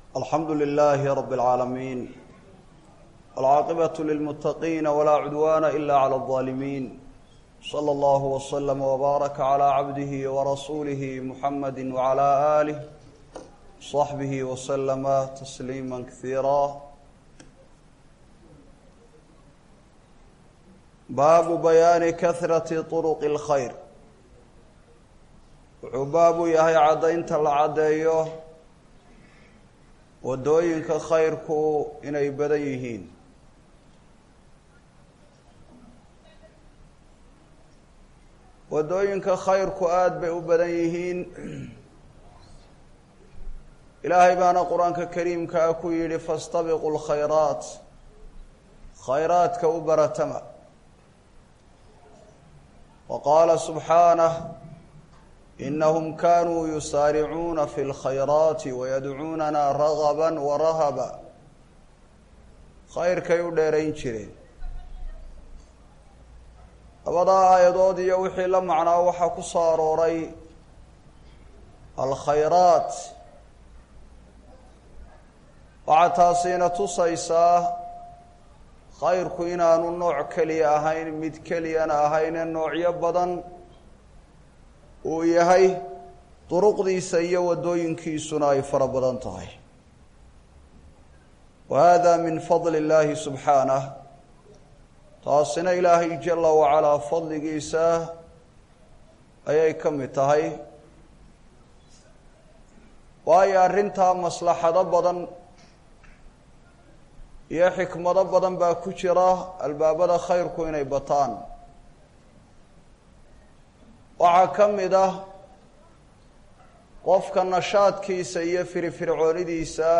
الحمد لله رب العالمين العاقبة للمتقين ولا عدوان إلا على الظالمين صلى الله وسلم وبارك على عبده ورسوله محمد وعلى آله صحبه وسلم تسليما كثيرا. باب بيان كثرة طرق الخير. وباب يهي عدينت العديو wadooyinka khayrku inay badan yihiin. wadooyinka khayrku aad bay u badan yihiin. ilaahay baana quraanka kariimka ku yiri fastabiqul khayraat, khayraadka u baratama. وقال سبحانه إنهم كانوا يسارعون في الخيرات ويدعوننا رغبا ورهبا. خير كيو ديرين جيرين. أبدا آيادود يوحي لمعنا وحا كساروري الخيرات وعتاسين تصيصا خير كوينان النوع كلي أهين مد كليان أهين النوع يبضا uu yahay duruqdiisa iyo wadooyinkiisuna ay fara badan tahay. وهذا من فضل الله سبحانه. taasina ilaahay jalla wa ala fadligiisa ayay kamid tahay. waayo arrinta maslaxado badan iyo xikmado badan baa ku jira albaabada khayrku inay bataan. waxaa ka mid ah qofka nashaadkiisa iyo firfircoonidiisa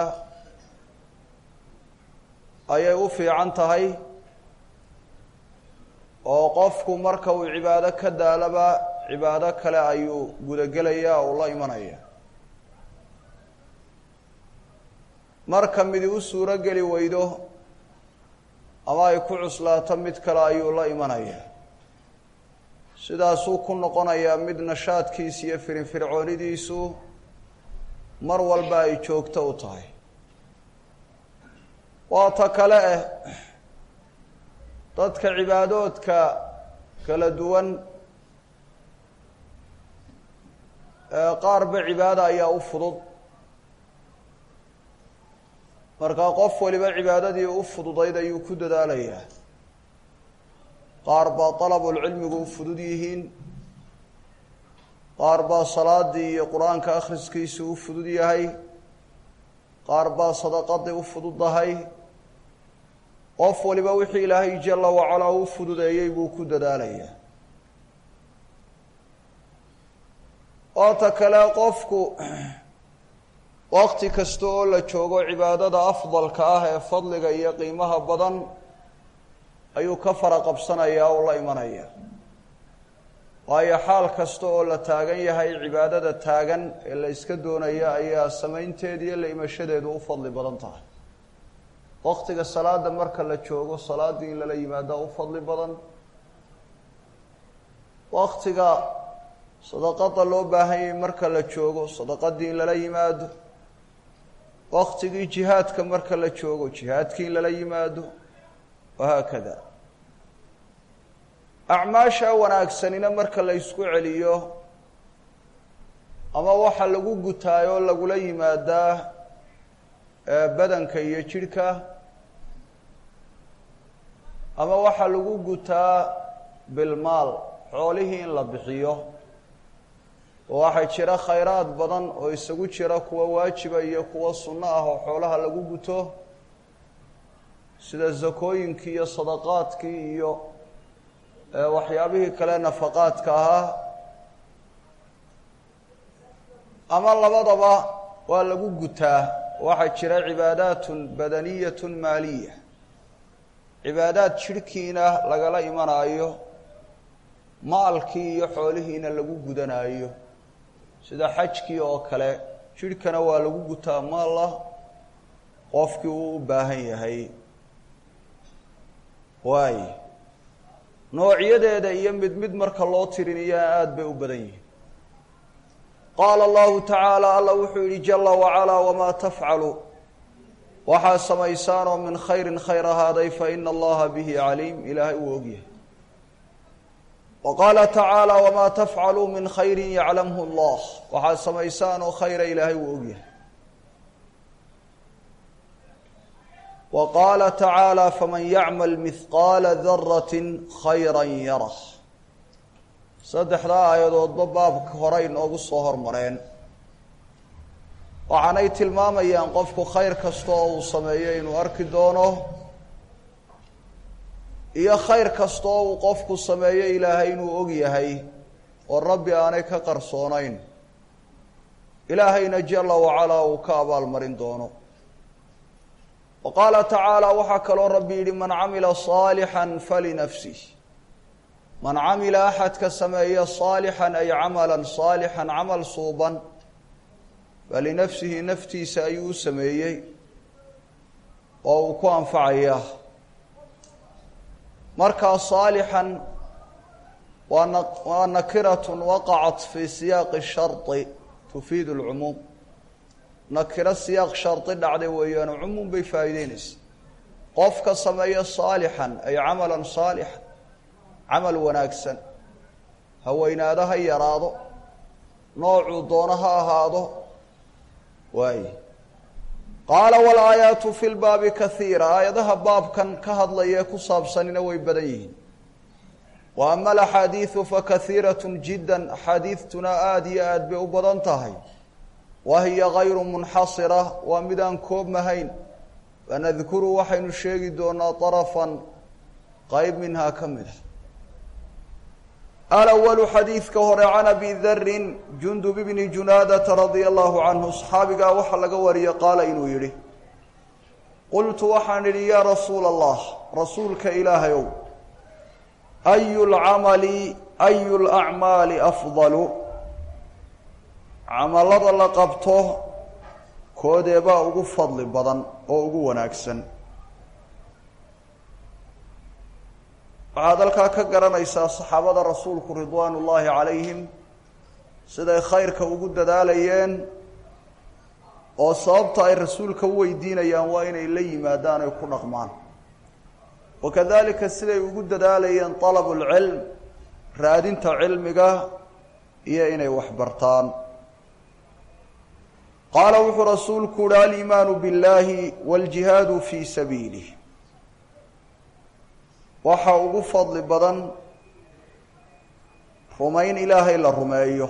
ayay u fiican tahay oo qofku marka uu cibaado ka daalaba cibaado kale ayuu gudagelayaa oo la imanaya. marka mid u suuro geli weydo ama ay ku cuslaato mid kale ayuu la imanaya. sidaasuu ku noqonayaa mid nashaadkiisa iyo firfircoonidiisu mar walba ay joogto u tahay. waa ta kale dadka cibaadoodka kala duwan qaarba cibaada ayaa u fudud. markaa qof waliba cibaadadii u fududayd ayuu ku dadaalayaa. qaar baa dalabulcilmigu u fudud yihiin, qaar baa salaadii iyo qur-aanka akhriskiisu u fudud yahay, qaar baa sadaqadii u fududahay. qof waliba wixii ilaahay jalla wacalaa u fududeeyey buu ku dadaalayaa. waata kale qofku waqti kasta oo la joogo cibaadada afdalka ah ee fadliga iyo qiimaha badan ayuu ka fara qabsanayaa oo la imanaya. waayo xaal kasta oo la taagan yahay cibaadada taagan ee la iska doonaya ayaa samaynteeda iyo la imashadeedu u fadli badan tahay. waqtiga salaada marka la joogo salaadii in lala yimaado u fadli badan. waqtiga sadaqada loo baahan yahay marka la joogo sadaqadii in lala yimaado. waqtigii jihaadka marka la joogo jihaadkii in lala yimaado. وهكذا أعماشا wanaagsanina marka la isku celiyo ama waxa lagu gutaayo lagula yimaada badanka iyo jirka ama waxa lagu gutaa bilmaal xoolihii in la bixiyo. waxa jira khayraad badan oo isagu jira kuwa waajiba iyo kuwa sunno ah oo xoolaha lagu guto sida zakooyinkii iyo sadaqaadkii iyo waxyaabihii kale nafaqaadka ahaa ama labadaba waa lagu gutaa. waxaa jira cibaadaatun badaniyatun maaliya, cibaadaad jirhkiina lagala imanaayo maalkii iyo xoolihiina lagu gudanaayo sida xajkii oo kale. jirhkana waa lagu gutaa maalah qofkii uu u baahan yahay. waay noocyadeeda iyo mid marka loo tirinayo aad bay u badan yihiin. قال الله تعالى الله وحي جل وعلا وما تفعلوا waxaa samaysaan oo min khayrin khayr ahaaday fa ina allaha bihi caliim ilaahay uu ogyahay wa qaala tacaala wamaa tafcaluu min khayrin yaclamhu allah waxaad samaysaan oo khayra ilaahay uu ogyahay wa qaala tacaala faman yacmal mihqaala daratin khayra yarah saddexdaa aayadoodba baabka hore inoogu soo hormareen waxaanay tilmaamayaan qofku khayr kasta oo uu sameeyo inuu arki doono iyo khayr kasta oo uu qofku sameeyo ilaahay inuu og yahay oo rabbi aanay ka qarsoonayn ilaahayna jala wacalaa uu ka abaalmarin doono wa qaala tacaala waxaa kaloo rabbi yidhi man camila saalixan falinafsih man camila axadka sameeya saalixan ay camalan saalixan camal suuban falinafsihi naftiisa ayuu u sameeyey oo uu ku anfacayaa markaa saalixan waa nakiratun waqacat fii siyaaqi shardi tufiidu lcumuum nakiro siyaaq shardi dhacday weeyaano cumuum bay faa'iideynaysa qofka sameeya saalixan ay camalan saalixan camal wanaagsan ha weynaado ha yaraado noocuu doono ha ahaado waay qaala walaayaatu fi lbaabi kaiira aayadaha baabkan ka hadlaya ku saabsanina way badan yihiin wa ama alaxaadiidu fakaiirat jidda axaadiidtuna aada iyo aad bay u badan tahay wa hiya gayru munxasira waa midaan koobmahayn fanadkuru waxaynu sheegi doonaa darafan qayb minhaa ka mid a alawalu xadiidka hore can abi darin jundub bni junaadata radia allahu canhu saxaabigaa waxaa laga wariyey qaala inuu yidhi qultu waxaan idhi yaa rasuula allah rasuulka ilaahayow ayu lacmaali afdalu camalada la qabto koodeebaa ugu fadli badan oo ugu wanaagsan waxaad halkaa ka garanaysaa saxaabada rasuulku ridwaan ullaahi calayhim siday khayrka ugu dadaalayeen oo sababta ay rasuulka u weydiinayaan waa inay la yimaadaan ay ku dhaqmaan wakadalika siday ugu dadaalayeen talabu lcilm raadinta cilmiga iyo inay wax bartaan qaala wuxuu rasuulku uhi aliimaanu biاllaahi wاljihaadu fii sabiilih waxaa ugu fadli badan rumayn ilaahay la rumeeyo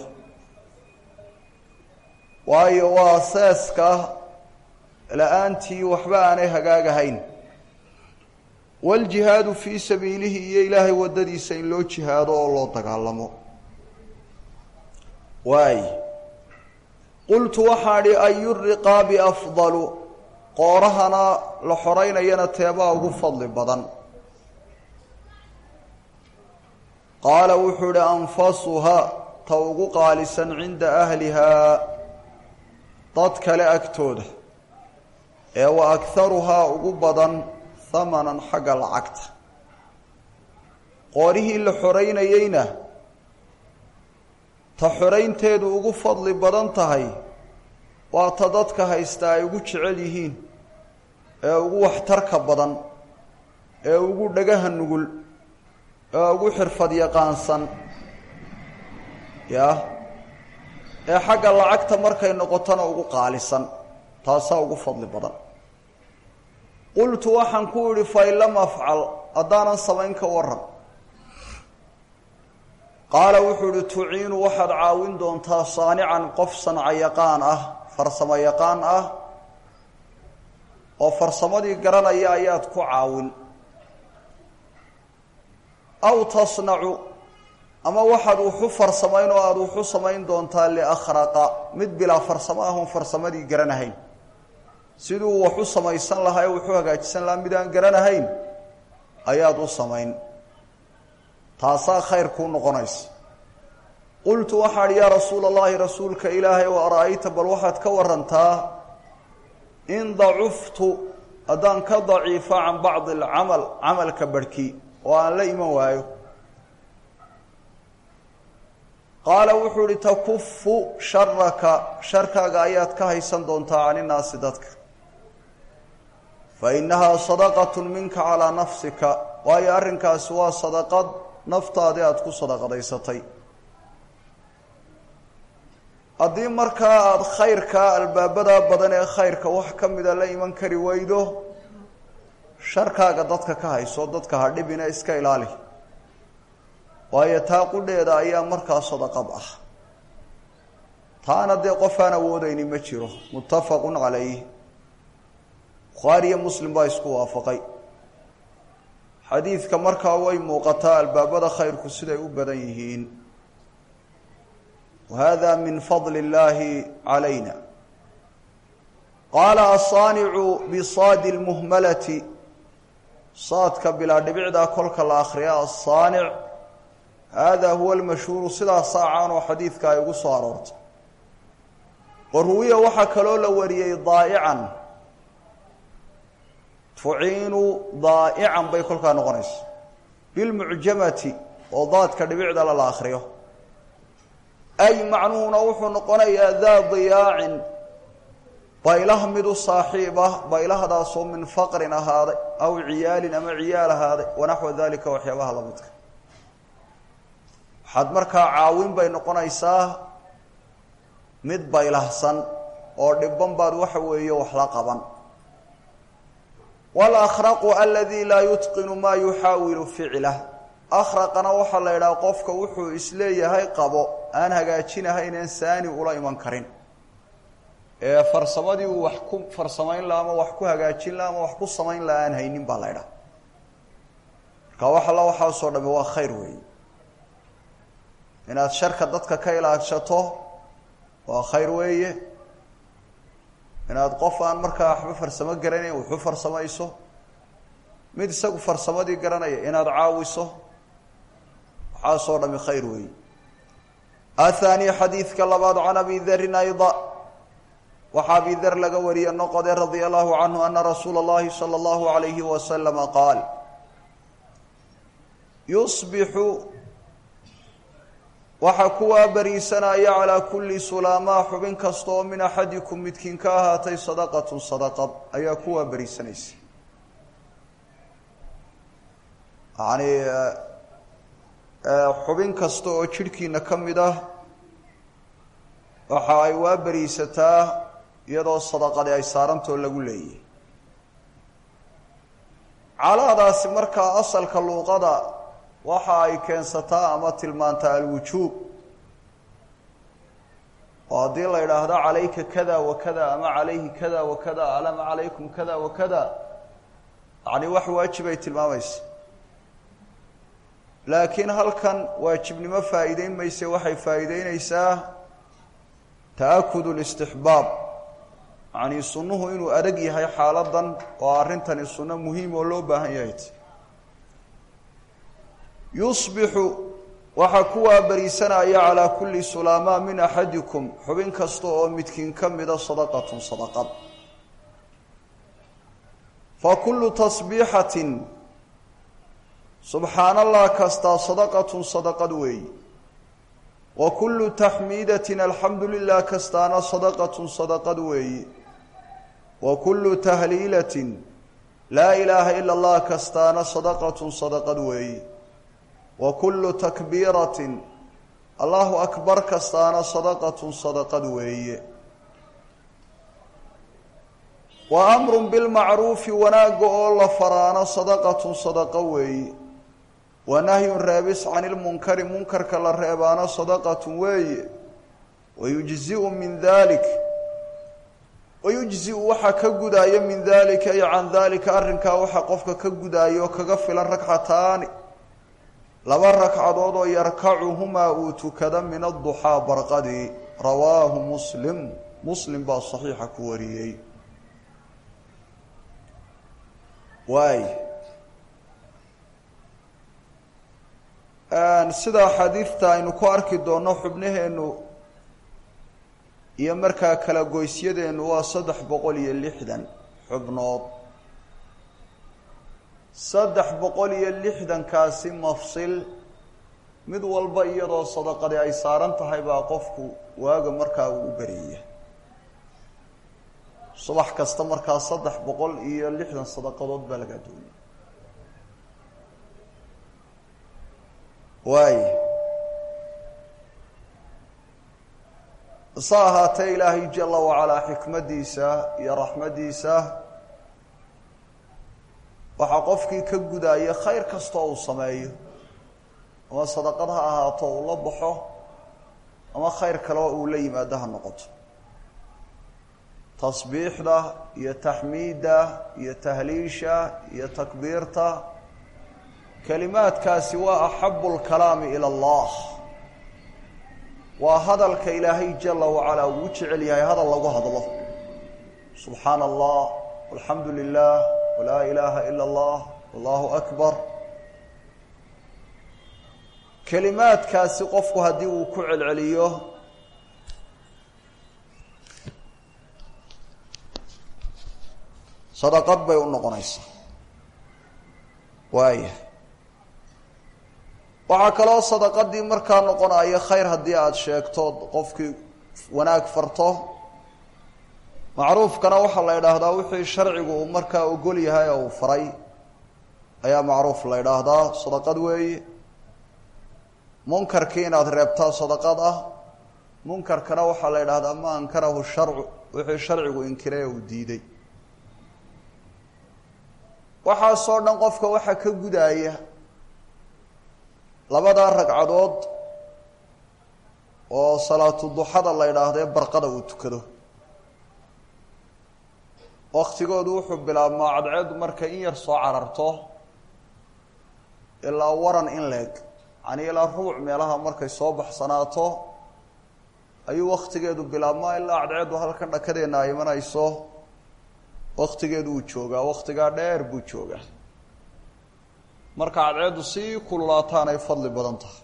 waayo waa seeska la-aantii waxba aanay hagaagahayn waaljihaadu fii sabiilihi iyo ilaahay waddadiisa in loo jihaado oo loo dagaalamo waay qultu waxaan idhi ayu riqaabi afdalu qoorahana la xoreynayana teebaa ugu fadli badan qaala wuxuu idhi anfasuha ta ugu qaalisan cinda ahlihaa dad kale agtooda ee wa akharuhaa ugu badan hamanan xagga lacagta qoorihii la xoreynayeyna ta xoraynteedu ugu fadli badan tahay waa ta dadka haysta ay ugu jecel yihiin ee ugu waxtarka badan ee ugu dhagaha nugul ee ugu xirfad yaqaansan ya ee xagga lacagta markay noqotona ugu qaalisan taasaa ugu fadli badan qultu waxaan ku idhi fain lam afcal haddaanan samayn ka waran qaala wuxuu idhi tuciinu waxaad caawin doontaa saanican qof sanca yaqaan ah farsamo yaqaan ah oo farsamadii garanaya ayaad ku caawin aw tasnacu ama waxaad wuxu farsamayn oo aada wuxu samayn doontaa liakhraqa mid bilaa farsamo ahoon farsamadii garanahayn siduu waxu samaysan lahaa ee wuxuu hagaajisan lahaa mid aan garanahayn ayaad u samayn taasaa khayr kuu noqonaysa qultu waxaan idhi yaa rasuula allahi rasuulka ilaahay wa ara-ayta bal waxaad ka warantaa in dacuftu haddaan ka daciifo can bacdi alcamal camalka barhkii oo aan la iman waayo qaala wuxuu idhi takufu sharaka sharkaaga ayaad ka haysan doontaa caninaasi dadka فإنها صدقة منك على نفسك وهي أرنك سوى صدقة نفطادي أدكو صدقة ديستي أدي مركا خيرك البابدا بدن خيرك وحكم إذا لا يمن كري ويدو شركا قدتك كهي صدتك هردي بنا إسكا إلالي وهي تاقل إذا أيام مركا صدقة بأخ تانا دي قفانا ووديني مجيرو متفق عليه بخاري مسلم بايسكو وافقي حديث كمركا وي موقتا البابدا خير كسيدي وبدنيهين وهذا من فضل الله علينا قال الصانع بصاد المهملة صادك بلا دبعدا كلك الآخرياء الصانع هذا هو المشهور صدا صاعان وحديثك يقص عرورت وروية وحكالو لوريي ضائعا تعين ضائعا بيكلك نغنس بالمعجمة وضادك دبعدا للآخرية أي معنون وحو نقنيا ذا ضياع بايله مدو صاحبه بايله داسو من فقر هذا أو عيال أما عيال هذا ونحو ذلك وحيابها لمدك حد مركا عاوين بين نقنيساه مد بايلهسن oo dhibban baad waxa weeye wax la qaban wal akhraq alladhi la yutqinu ma yuhawilu fi'lahu akhraqana waxa la yiraahdo qofka wuxuu isleeyahay qabo aan hagaajinahay inaan saani ula iman karin ee farsamadii uu wax ku farsamayn la ama wax ku hagaajin la ama wax ku samayn la aan haynin baa la yiraahdo ka waxa soo dhabe waa khayr weeye inaad sharka dadka ka ilaashato waa khayr weeye inaad qof aan markaa waxba farsamo garanay wuxuu farsamayso mid isagu farsamadii garanaya inaad caawiso waxa soo dhami khayr weeye athani hadithka labaad can abi dharr ayda waxa abi dharr laga wariyo noqoday radiyallahu anhu anna rasuulullaahi sallallahu alayhi wa sallam qaal yusbihu waxa kuwa bariisanaya ala kulli sulama xubin kasto min ahadikum midkin ka ahaatay sadaqatu sadaqad ayaa kuwa bariisanaysa yani xubin kasto oo jirkiina kamida waxa ay waa bariisataa iyadoo sadaqad ay saaranto lagu leeyahay calaadaasi marka asalka luqada waxa ay keensataa ama tilmaanta alwujuub hadii la yiraahdo calayka kada wa kada ama calayhi kada wa kada alama calaykum kada wa kada yani wax waajib ay tilmaamaysaa laakiin halkan waajibnimo faa'iideyn mayse waxay faa'iideynaysaa ta'akkud al-istihbaab yani sunnuhu inuu adag yahay xaaladan oo arintani sunno muhiim oo loo baahan yahay يصبح وحكوا بريسنا على كل سلامة من أحدكم حبين كستو متكين كمدا صدقة صدقة فكل تصبيحة سبحان الله كستا صدقة صدقة وي وكل تحميدة الحمد لله كستانا صدقة صدقة وي وكل تهليلة لا إله إلا الله كستانا صدقة صدقة وي وكل تكبيرة الله أكبر كستانا صدقة صدقة وي وأمر بالمعروف وناقو الله فرانا صدقة صدقة وي ونهي رابس عن المنكر منكر كلا ريبانا صدقة وي ويجزئ من ذلك ويجزئ وحا كغدايا من ذلك أي عن ذلك أرنكا وحا قفك كغدايا وكغفل الركعتان لبا ركعدود يركعهما وتكذا من الضحى برقدي رواه مسلم بالصحيح كوريي واي sida xadiifta aynu ku arki doono xubnaheenu iyo markaa kala goysyadeenu waa 360 xubnood 360 kaasi mafsil mid walba iyadoo sadaqada ay saaran tahay baa qofku waaga markaa uu bariya subax kasta markaa 360 sadaqadood baa laga doonay waay صاحت إلهي جل وعلا حكمتيسا يا رحمتيسا وحقفك كجداية خير كستو سمايه وما صدقتها هاتو الله بحه وما خير كلو ولي ما ده النقط تصبيح ده يا تحميد ده يا تهليشة يا تكبير ده كلمات كاسوا أحب الكلام إلى الله وهذا الكإلهي جل وعلا وجعل يا هذا الله الله سبحان الله والحمد لله ولا إله إلا الله والله أكبر كلمات كاسي قفك هدي وكعل عليه صدقات بيون قنيس وايه waxa kala sadaqadii markaa noqonayo khayr hadii aad sheegto qofkii wanaag farto macruufkana waxa la yiraahdaa wixii sharcigu markaa ogol yahay oo faray ayaa macruuf la yiraahdaa sadaqad weey munkarkii inaad reebtaa sadaqad ah munkarkana waxa la yiraahdaa ma ankarahu sharcu wixii sharcigu inkiray oo diiday waxa soo dhan qofka waxa ka gudaaya labada ragcadood oo salaatu duhada la yiraahdo barqada uu tukado waqtigoodu wuxuu bilaabmaa cadceed marka in yar soo cararto ilaa waran in leeg ani ilaa ruuc meelaha markay soo baxsanaato ayuu waqtigeedu bilaabmaa ilaa cadceedu halkan dhakadeena ay imanayso waqtigeedu uu joogaa waqtiga dheer buu joogaa marka cadceedu si kulaataan ay fadli badan tahay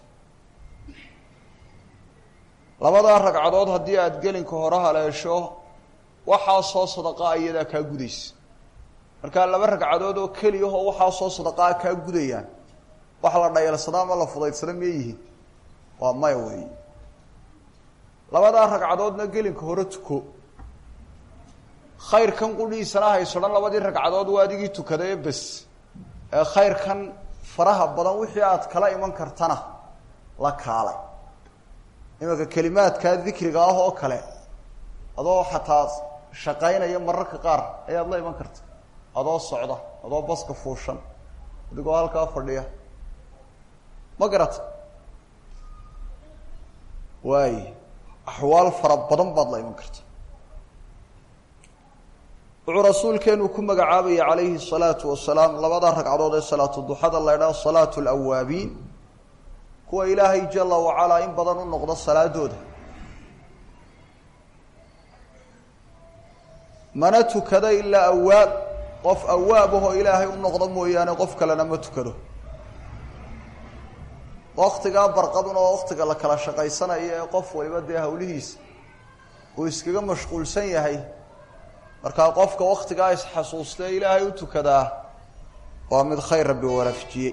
labada ragcadood hadii aad gelinka hore haleesho waxa soo sadaqa ayada ka gudays marka laba ragcadood oo kaliya oo waxa soo sadaqa ka gudayaan waxa la dhayalsada ma la fudaydsan meeyihii waa may way labada ragcadoodna gelinka hore tuko khayr kan qudhiisana hayso labadii ragcadood waa adigii tukaday bas خير كان فرها بدن وحيات كلا إيمان كرتنا لا كاله إما كلمات كذكر جاه أو كلا هذا حتى شقينا يوم مرة كقار أي الله إيمان كرت هذا الصعدة هذا بس كفوشن تقول هالكافر ليه ما قرأت واي أحوال فرب بدن بدل إيمان كرت ورسول كانوا كما قعابي عليه الصلاة والسلام لبدا ركعدود الصلاة الضحى الله يرى صلاة الأوابين هو إلهي جل وعلا إن بدن النقض الصلاة دود منته كذا إلا أواب قف أوابه إلهي النقض مويانا قف كلنا متكده وقت قاب برقبنا وقت قال لك لا شقي سنة قف ويبدي هوليس ويسكي مشغول سنة هي marka qofka waqtiga ay xasuustay Ilaahay u tukada waa mid khayr rabbi warafjiye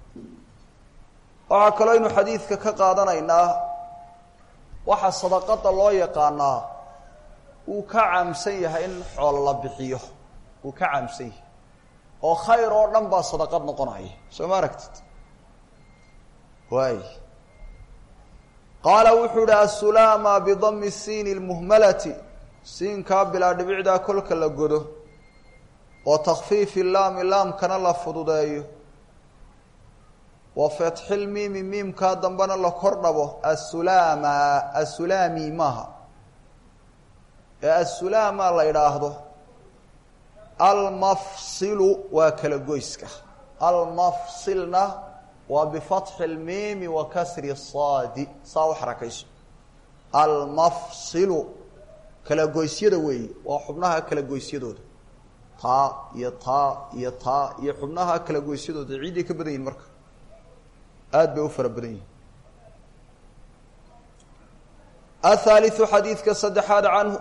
waxa kale inuu xadiiska ka qaadanaynaa waxa sadaqada loo yaqaanaa uu ka caamsan yahay in xoolo la bixiyo uu ka caamsan yahay oo khayr oo dhan ba sadaqad noqonaya soo ma aragtid way qala wuxuu as-sulama bi dhammi as-sin al-muhmalati سين كابلا دبعدا كلك لا غدو وتخفيف اللام كان لا فدودايو وفتح الميم ميم كا دنبنا لا كوردبو السلامي ماها السلام لا يراهدو المفصل وكلا غويسكا المفصلنا وبفتح الميم وكسر الصاد صاو حركيس المفصل kala goysyada weey waa xubnaha kala goysyadooda ta iyo xubnaha kala goysyadooda ciidii ka badan yihiin marka aad bay u fara badan yihiin الثالث حديث كصدحاد عنه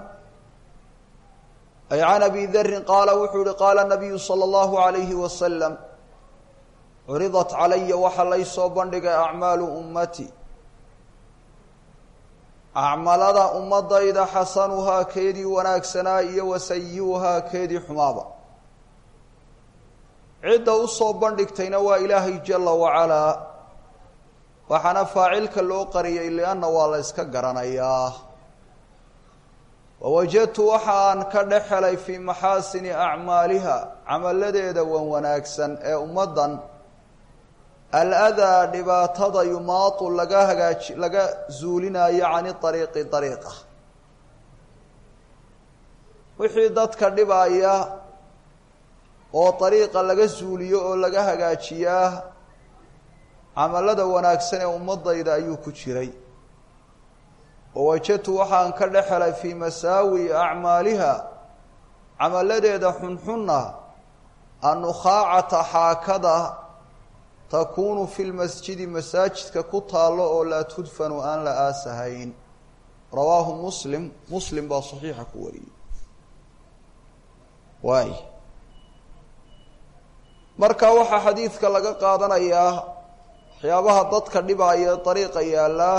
أي عن أبي ذر قال وحول قال النبي صلى الله عليه وسلم عرضت علي وحلي صوبان لك أعمال أمتي acmalada ummadayda xasanuhaa keedii wanaagsanaa iyo wasayi'uhaa keedii xumaaba cidda u soo bandhigtayna waa ilaahay jala wacalaa waxaana faacilka loo qariyay lianna waa la yska garanayaa wawajadtu waxa aan ka dhex helay fii maxaasini acmaaliha camaladeeda wan wanaagsan ee ummaddan aladaa dhibaatada yumaatu laga zuulinayo cani ariiqi ariiqa wixii dadka dhibaya oo ariiqa laga zuuliyo oo laga hagaajiyaa camalada wanaagsan ee ummadayda ayuu ku jiray wawajadtu waxaan ka dhex helay fii masaawi acmaaliha camaladeeda xunxunna annukhaacata xaakada takuunu fi lmasjidi masaajidka ku taallo oo laa tudfanu aan la aasahayn rawaahu muslim baa saxiixa ku wariyey waay marka waxaa xadiidka laga qaadanayaa waxyaabaha dadka dhibaya dariiqa yaallaa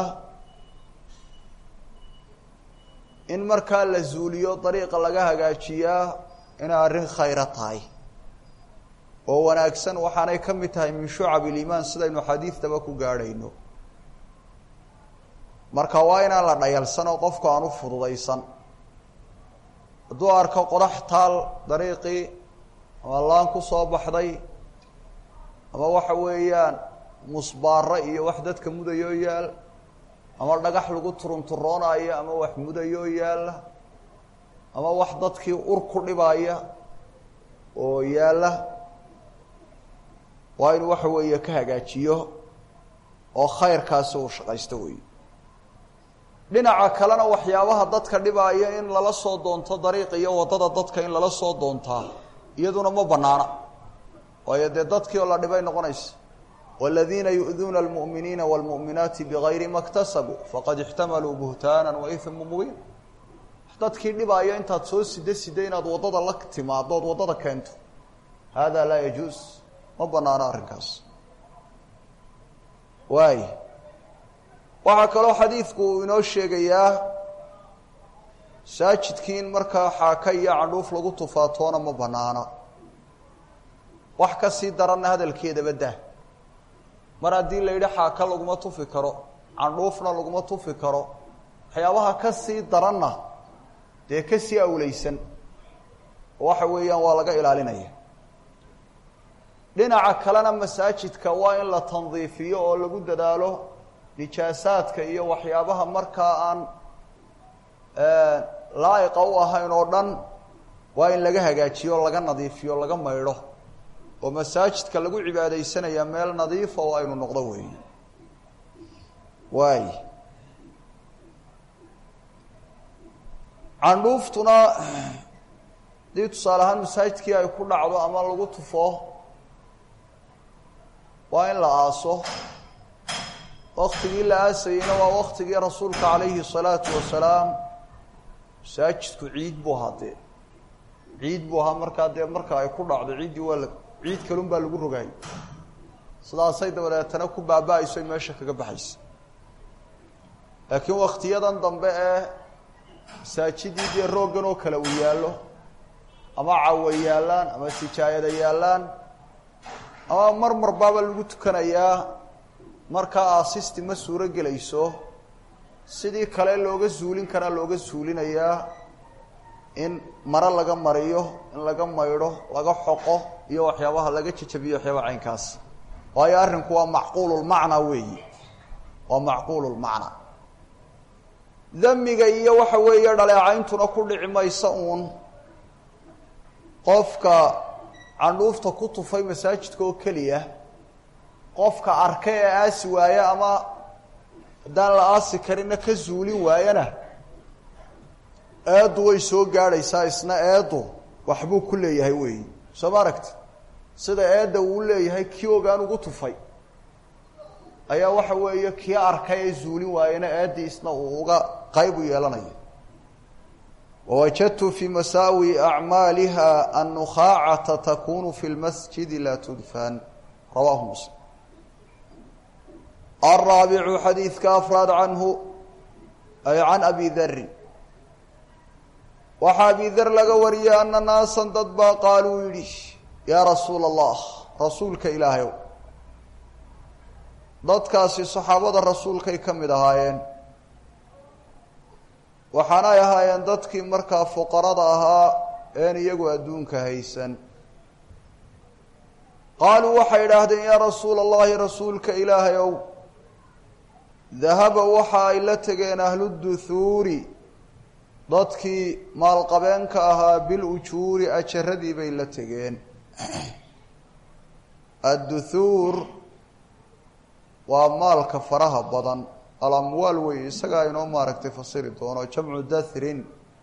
in markaa la zuuliyo dariiqa laga hagaajiyaa inay arrin khayra tahay oo wanaagsan waxaanay ka mid tahay min shucab iliimaan sidaynu xadiidtaba ku gaadhayno marka waa inaan la dhayalsanoo qofku aan u fududaysan hadduu arko qodax taal dariiqii ama laan ku soo baxday ama waxa weeyaan musbaaro iyo wax dadka mudayoo yaal ama dhagax lagu turunturoonayo ama wax mudayoo yaalla ama wax dadkii ur ku dhibaya oo yaalla waa inuu waxa weeye ka hagaajiyo oo khayrkaasi uu shaqaysto weeye dhinaca kalena waxyaabaha dadka dhibaya in lala soo doonto dariiqa iyo waddada dadka in lala soo doontaa iyaduna ma banaana waayo dee dadkii oo la dhibay noqonaysa والذيina يؤduuna الmuؤminiina والmuؤminaati bغayri ma اktasabuu faqad اxtamaluu buhtaaنا وaإثma mubiin dadkii dhibaayo intaad soo sida inaad waddada la timaado ood waddada keento hada laa yajuuz ma banaano arrinkaas waay waxaa kaloo xadiidku uu inoo sheegayaa masaajidkii in markaa xaaka iyo candhuuf lagu tufaatoona ma banaana wax ka sii daranna hadalkeedaba dah mar haddii la yidhi xaaka laguma tufi karo candhuufna laguma tufi karo waxyaabaha ka sii daranna dee ka sii awleysan waxa weeyaan waa laga ilaalinaya dhinaca kalena masaajidka waa in la tandiifiyo oo lagu dadaalo nijaasaadka iyo waxyaabaha markaa aan laa'iqa u ahayn oo dhan waa in laga hagaajiyo laga nadiifiyo laga maydho oo masaajidka lagu cibaadaysanaya meel nadiifa oo aynu noqdo weeye waay candhuuftuna hadii tusaale ahaan masaajidkii ay ku dhacdo ama lagu tufo waa in la aaso waktigii la aasayeyna waa waktigii rasuulka calayhi الsalaatu wasalaam masaajidku ciid buu ahaa dee ciid buu ahaa markaa dee marka ay ku dhacdo ciiddii waa la ciid kalun baa lagu rogaayay sidaasay dabadeetana ku baaba-ayso meesha kaga baxaysa laakiin waktiyadan dambe ee masaajidii dee rooggan oo kale uu yaallo ama cawa yaallaan ama sijaayada yaallaan ama marbaaba lagu tukanayaa markaa aasisti ma suuro gelayso sidii kale looga zuulin karaa looga zuulinayaa in maro laga mariyo in laga maydho laga xoqo iyo waxyaabaha laga jajabiyo waxyaabaha caynkaas waayo arrinku waa macquululmacnaa weeyi waa macquululmacnaa damiga iyo waxa weeye dhaleecayntuna ku dhici maysa uun qofka candhuufta ku tufay masaajidka oo keliya qofka arka ee aasi waaya ama haddaan la aasi karinna ka zuulin waayana eeddu way soo gaadhaysaa isna eeddu waxbuu ku leeyahay weeyi soo ma aragti sida eedda uu leeyahay kii ogaan ugu tufay ayaa waxa weeye kii arkay ee zuulin waayana eeddii isna uu uga qayb u yeelanayo wawajadtu fii masaawi acmaaliha annukhaacata takunu fi lmasjidi laa tudfan rawaahu muslim الرaaبع xadiidka afraad canhu أي عن أبي ذر وxa أبي ذر laga wariyay أن ناaسا dad baa qaaluu yidhi يا رasuul الله rasuulka ilaahayow dadkaasi صaxaabada rasuulkay ka mid ahaayeen waxaanay ahaayeen dadkii markaa fuqarada ahaa een iyagu adduunka haysan qaaluu waxay idhaahdeen yaa rasuula allahi rasuulka ilaahayow dahaba waxa ay la tegeen ahluduhuuri dadkii maalqabeenka ahaa bilujuuri ajaradii bay la tegeen adduhuur waa maalka faraha badan alamwaal wey isagaa inoo maaragtay fasiri doono jamcu dathrin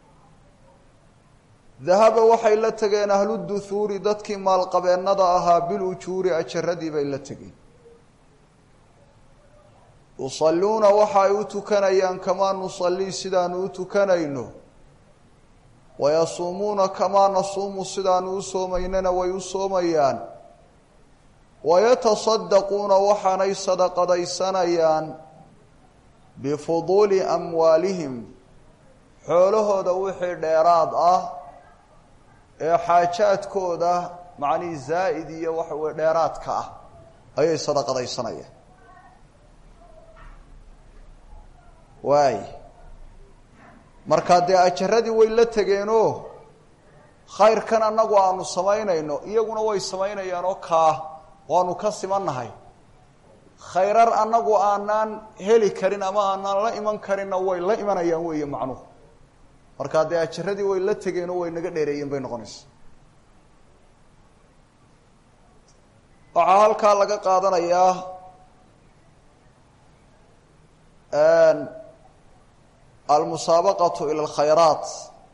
dahaba waxay la tegeen ahluduhuuri dadkii maalqabeennada ahaa bilujuuri ajaradii bay la tegeen yusalluuna waxa ay u tukanayaan kamaa nusallii sidaanu u tukanayno wayasuumuuna kamaa nasuumu sidaanu u soomaynana way u soomayaan wayatasaddaquuna waxaanay sadaqadaysanayaan bifuduuli amwaalihim xoolahooda wixii dheeraad ah ee xaajaadkooda macnii zaa'id iyo waxa weye dheeraadka ah ayay sadaqadaysanayaan waay markaa dee ajaradii way la tegeenoo khayrkan annagu aanu samaynayno iyaguna way samaynayaan oo kaa waanu ka simannahay khayrar annagu aanaan heli karin ama aanaan la iman karinna way la imanayaan weeye macnuhu markaa dee ajaradii way la tegeenoo way naga dheereeyeen bay noqonaysa waxaa halkaa laga qaadanayaa almusaabaqatu ila alkhayraat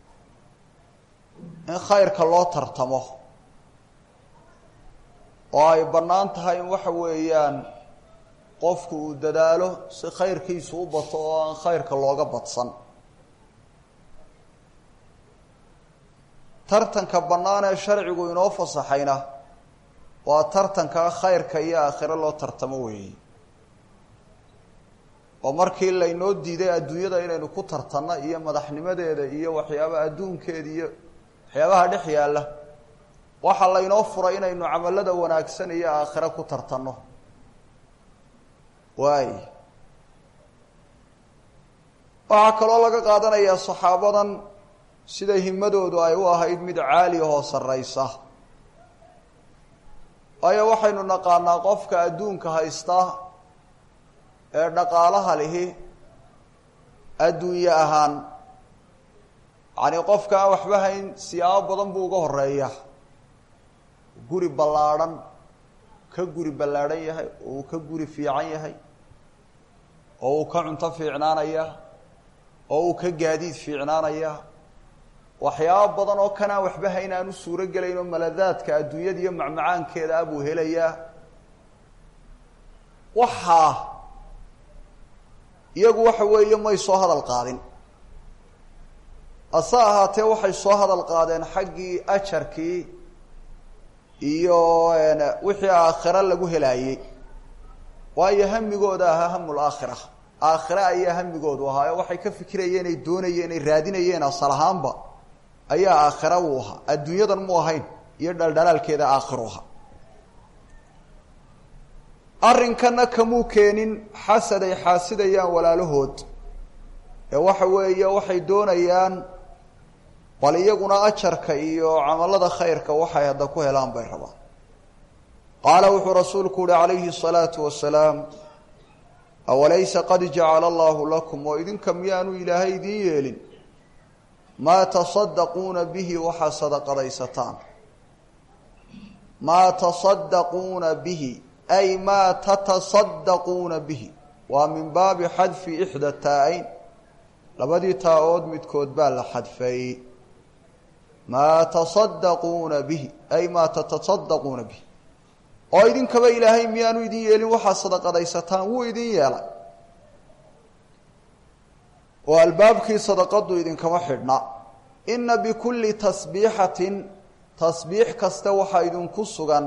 in khayrka loo tartamo oo ay bannaan tahay in waxa weeyaan qofku uu dadaalo si khayrkiisu u bato oo aan khayrka looga badsan tartanka bannaan ee sharcigu inoo fasaxayna waa tartanka khayrka iyo aakhiro loo tartamo weeye oo markii laynoo diiday adduunyada inaynu ku tartanno iyo madaxnimadeeda iyo waxyaabaha adduunkeeda iyo waxyaabaha dhex yaalla waxaa laynoo furay inaynu camalada wanaagsan iyo aakhiro ku tartanno waay waxaa kaloo laga qaadanayaa saxaabadan sida himadoodu ay u ahayd mid caali ahoo sarraysa waayo waxaynu naqaanaa qofka adduunka haysta ee dhaqaalaha lihi adduunye ahaan yacnii qofka aan waxba hayn siyaabo badan buu uga horeeya guri ballaadhan ka guri ballaadhan yahay oo uu ka guri fiican yahay oo uu ka cunto fiicnaanaya oo uu ka gaadiid fiicnaanaya waxyaabo badan oo kanaan waxba hayn aan u suuro gelayn oo maladaadka adduunyada iyo macmacaankeeda ah buu helayaa waxaa iyagu waxa weeye may soo hadal qaadin hase ahaatee waxay soo hadal qaadeen xaggii ajarkii iyo wixii aakhiro lagu helaayey waayo hamigooda ahaa hamul aakhira aakhire ayaa hamigoodu ahaayo waxay ka fikirayeen ay doonayeen ay raadinayeen asal ahaanba ayaa aakhira uu ahaa adduunyadan mu ahayn iyo dhaldhalaalkeeda aakhiru ahaa arrinkana kamuu keenin xasad ay xaasidayaan walaalahood ee waxa weeye waxay doonayaan bal iyaguna ajarka iyo camalada khayrka waxay hadda ku helaan bay rabaan qaala wuxuu rasuulku uhi calayhi الsalaatu wasalaam awalaysa qad jacala allahu lakum oo idinka miyaanu ilaahay idiin yeelin maa tasaddaquuna bihi waxaa sadaqadaysataan maa tasaddaquuna bihi ay maa tatasaddaquuna bihi waa min baabi xadfi ixda taa-ayn labadii taa-ood midkood baa la xadfay maa tasaddaquuna bihi ay maa tatasaddaquuna bihi oo idinkaba ilaahay miyaanu idin yeelin waxaa sadaqadaysataan wuu idin yeelay oo albaabkii sadaqadu idinkama xidhna ina bikulli tasbiixatin tasbiix kasta waxaa idinku sugan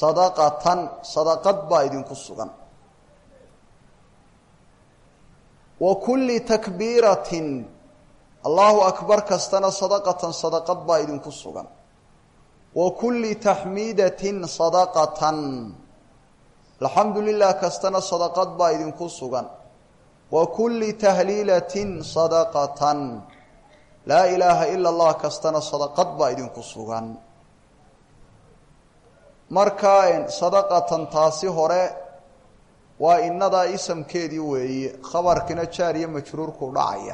sadaqatan sadaqad baa idinku sugan وكل تكبيرة الله أكبر كستنا صدقة صدقة بايدن كسوغا وكل تحميدة صدقة الحمد لله كستنا صدقة بايدن كسوغا وكل تهليلة صدقة لا إله إلا الله كستنا صدقة بايدن كسوغا مركاين صدقة تاسي هوري وإن ذا اسم كيدي وي خبر كنا جارية مجرور كودعية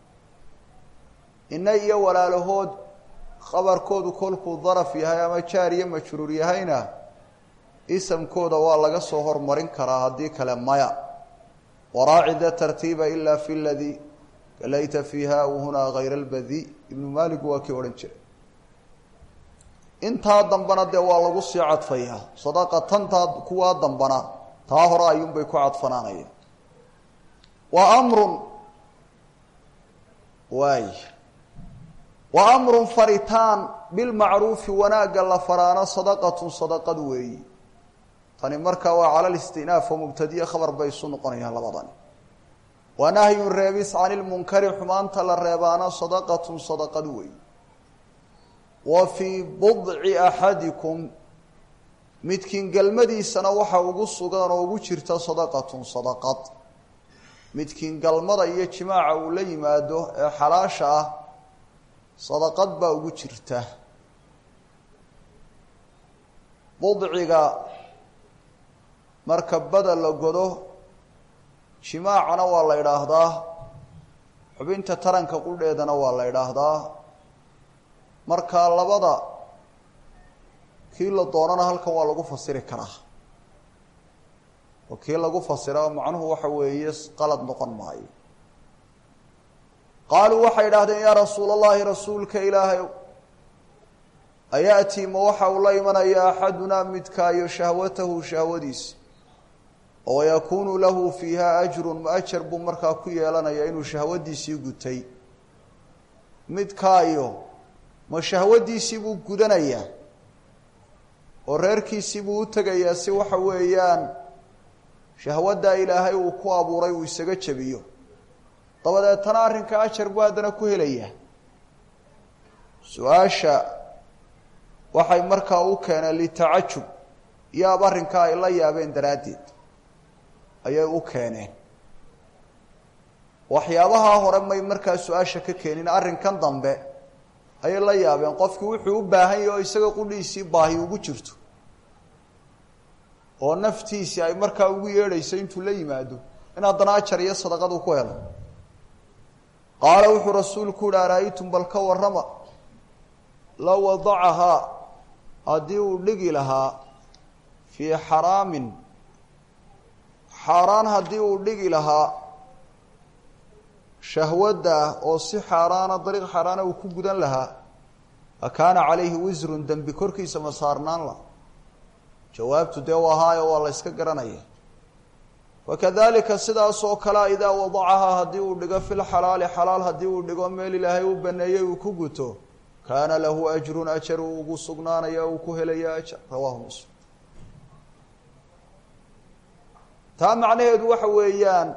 إن إيا ولا لهود خبر كود كلكو ظرف يها ما جارية مجرور يهينا اسم كود والله صهر مرين كراها دي كلام مايا وراعي ذا ترتيب إلا في الذي ليت فيها وهنا غير البذيء ابن مالك واكي ورنجر intaa dambana de waa lagu sii cadfayaa sadaqatanta kuwa dambana taa hore ayuun bay ku cadfanaanayaan wa amrun faritaan bil ma'ruf wanaaga la faraana sadaqatun sadaqad weey tani marka waa cala istinaaf mubtadiya khabar bay soo noqonayaan labadan wa nahyun reebis anil munkari xumaanta la reebaana sadaqatun sadaqad weey وفي بضع أحدكم متكين قلمدي سنة وحا ugu sugan oo ugu jirta sadaqatun sadaqad midkiin galmada iyo jimaaca uu la yimaado ee xalaasha ah sadaqad baa ugu jirta budciga marka badal la godo jimaacana waa la yiraahdaa xubinta taranka qudheedana waa la yiraahdaa marka labada kii la doonana halkan waa lagu fasiri karaa oo kii lagu fasiro macnuhu waxa weeye qalad noqon maayo qaaluu waxa yiraahdeen ya rasuulullaahi rasuulka ilaahay ayaati ma waxa uu la imanaya ahaduna midka iyo shahwatahu shahwadiis oo yakunu lahu fiha ajrun ma ajr bu marka ku yeelanaya inuu shahwadiisii gutay midka iyo ma shahwadiisii buu gudanayaa oo reerkiisii buu u tagayaa si waxa weeyaan shahwada ilaahay uu ku abuuray uu isaga jabiyo dabadeetana arrinka ajar buu hadana ku helayaa su'aasha waxay markaa u keeneen litacajub iyo arrinka ay la yaabeen daraadeed ayay u keeneen waxyaabaha hore may markaa su'aasha ka keenin arrinkan dambe ay la yaabeen qofkii wuxuu u baahan yahay isaga qudhiisii baahi ugu jirto oo naftiisi ay markaa ugu yeedhayso intuu la yimaado in haddana ajar iyo sadaqad uu ku helo qaala wuxuu rasuulku raaytum bal ka warrama law wadacaha haddii uu dhigi lahaa fii xaraamin xaaraan haddii uu dhigi lahaa shahwada oo si xaraana dariiq xaraana uu ku gudan lahaa akaana calayhi wisrun dambi korkiisa ma saarnaan la jawaabtu dee wahaayo waa la iska garanaya wakadalika sidaas oo kale idaa wadacaha haddii uu dhigo fil xalaali xalaal haddii uu dhigo meel ilaahay uu baneeyey uu ku guto kaana lahu ajrun ajar uu ugu sugnaanaya uu ku helaya ajar rawaahu muslim taa macnaheedu waxa weeyaan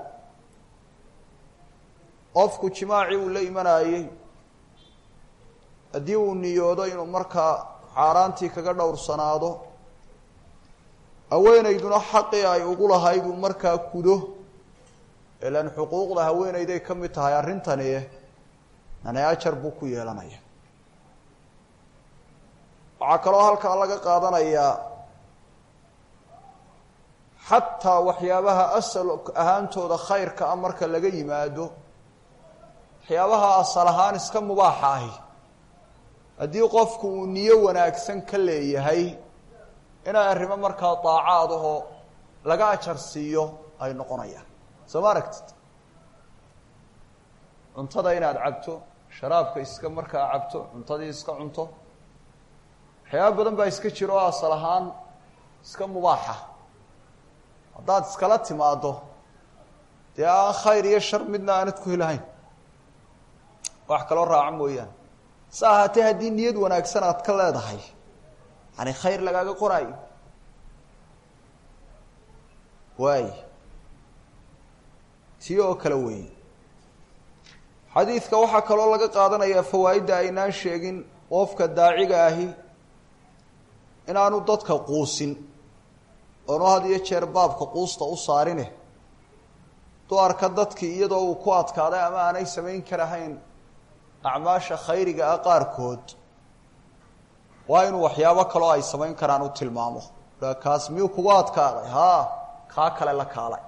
qofku jimaaci uu la imanayay haddii uu niyoodo inuu markaa xaaraantii kaga dhowrsanaado haweenayduna xaqii ay ugu lahayd uu markaa kudo ilaan xuquuqda haweenayday ka mid tahay arrintani nana ajar buu ku yeelanaya waxaa kaloo halkaa laga qaadanayaa xataa waxyaabaha asal ahaantooda khayrka ah marka laga yimaado waxyaabaha asal ahaan iska mubaaxa ahi haddii qofku uu niyo wanaagsan ka leeyahay inay arrimo markaa daacaad ahoo laga ajar siiyo ay noqonayaan soo ma aragtid cuntada inaad cabto sharaabka iska markaa cabto cuntadii iska cunto waxyaaba badan baa iska jiro oo asal ahaan iska mubaaxa haddaad iskala timaado dee aan khayr iyo shar midna aanad ku helahayn wax kaloo raaca mooyaane sa ahaatee haddii niyad wanaagsan aad ka leedahay yani khayr lagaaga qoraayo waay tii oo kale weeye xadiidka waxaa kaloo laga qaadanayaa fawaa'idda aynaan sheegin qofka daaciga ahi inaanu dadka quusin oonu had iyo jeer baabka quusta u saarine duarka dadkii iyadoo uu ku adkaaday ama aanay samayn karahayn acmaasha khayriga ah qaarkood waa inuu waxyaabo kaloo ay samayn karaan u tilmaamo kaas miyuu kugu adkaaday haa kaa kale la kaalay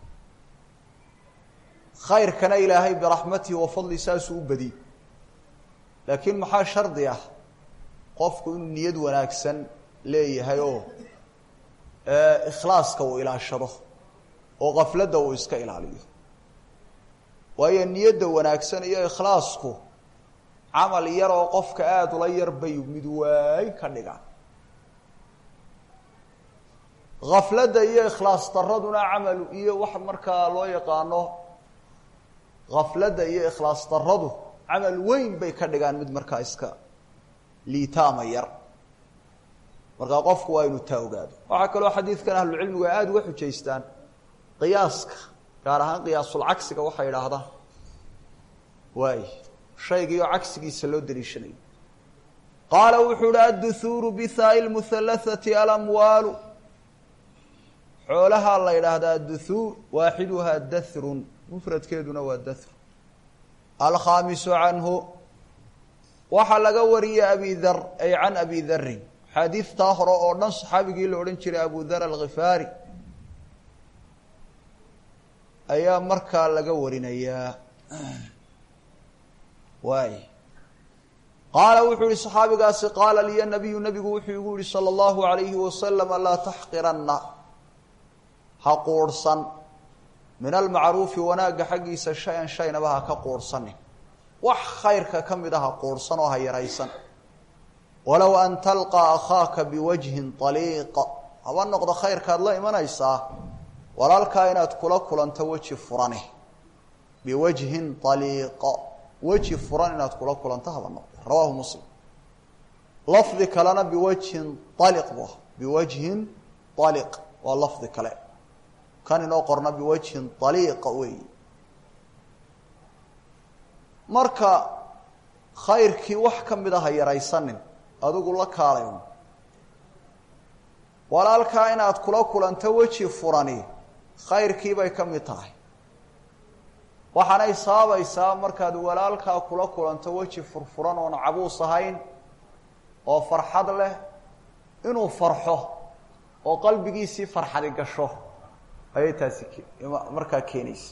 khayrkana ilaahay biraxmatihi wa fadli saasuu u badiyey laakiin maxaa shardi ah qofku inuu niyad wanaagsan leeyahay oo ikhlaaska uu ilaashado oo qafladda uu iska ilaaliyo waayo niyadda wanaagsan iyo ikhlaasku camal yar oo qofka aada ula yar bay mid waay ka dhigaan gafladda iyo ikhlaas daraduna camal iyo wax markaa loo yaqaano gafladda iyo ikhlaas daradu camal weyn bay ka dhigaan mid markaa iska liitaama yar markaa qofku waa inuu taa ogaado waxaa kaloo xadiidkan ahlucilmigu ay aada uga xujaystaan qiyaaska gaar ahaan qiyaasulcagsiga waxay idhaahdaan waay shaygiioo cagsigiisa loo daliishanayo qaala wuxuu uhi adduhuuru bihaai lmuhalathati alamwaalu xoolahaa la yidhaahdaa adduhuur waaxiduhaa dathrun mufradkeeduna waa dathr alkhaamisu canhu waxaa laga wariyey abi dar ay can abi darin xaadiidtaa hore oo dhan saxaabigii la odhan jiray abu dar alkhifaari ayaa markaa laga warinayaa waay qaala wuxuu yihi saxaabigaasi qaala liya nabiyu nabigu wuxuu igu yihi salى اllahu alayhi wasalam laa taxqiranna ha quurhsan min almacruufi wanaagga xaggiisa shay-an shaynaba ha ka quurhsanin wax khayrka ka mid a ha quurhsan oo ha yaraysan walow an talqaa akhaaka biwajhin طaliiq haba noqdo khayrkaad la imanaysaa walaalkaa inaad kula kulanto weji furane biwajhin طaliiq weji furan inaad kula kulanto haba noqdo rawaahu muslim lafdi kalena biwajhin aliq bu biwajhin aliq waa lafdi kale kan inoo qorna biwajhin aliiqa weey marka khayrkii wax ka mid a ha yaraysanin adigu la kaalay walaalkaa inaad kula kulanto weji furani khayrkii bay ka mid tahay waxaanay saabaysaa markaad walaalkaa kula kulanto weji furfuran oon cabuus ahayn oo farxad leh inuu farxo oo qalbigiisii farxadi gasho ayay taasi markaa keenaysa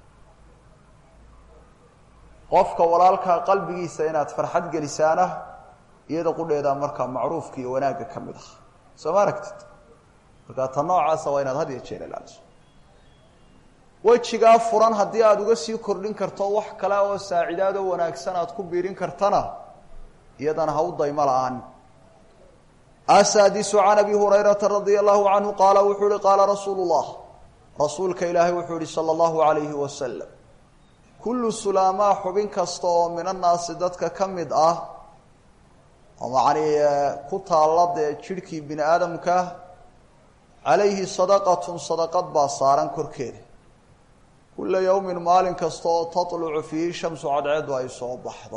qofka walaalkaa qalbigiisa inaad farxad gelisaana iyada qudheedaa markaa macruufka iyo wanaagga ka mid ah soo ma aragtid markaa ta noocaasa waa inaad had iyo jeer ilaaliso wejigaa furan haddii aada uga sii kordhin karto wax kale oo saacidaad oo wanaagsan aad ku biirin kartana iyadana ha u daymo la-aan asaadisu can abi hurayrata radia allahu canhu qaala wuxuu uhi qaala rasuulu llah rasuulka ilaahay wuxuu yihi sala allahu alayhi wasalam kullu sulaamaa xubin kasta oo min annaasi dadka ka mid ah oo macnii ku taalla dee jidhkii bini aadamka calayhi sadaqatun sadaqad baa saaran korkeeda kulla yawmin maalin kasta oo tatlucu fiihi shamsu cadceedu ay soo baxdo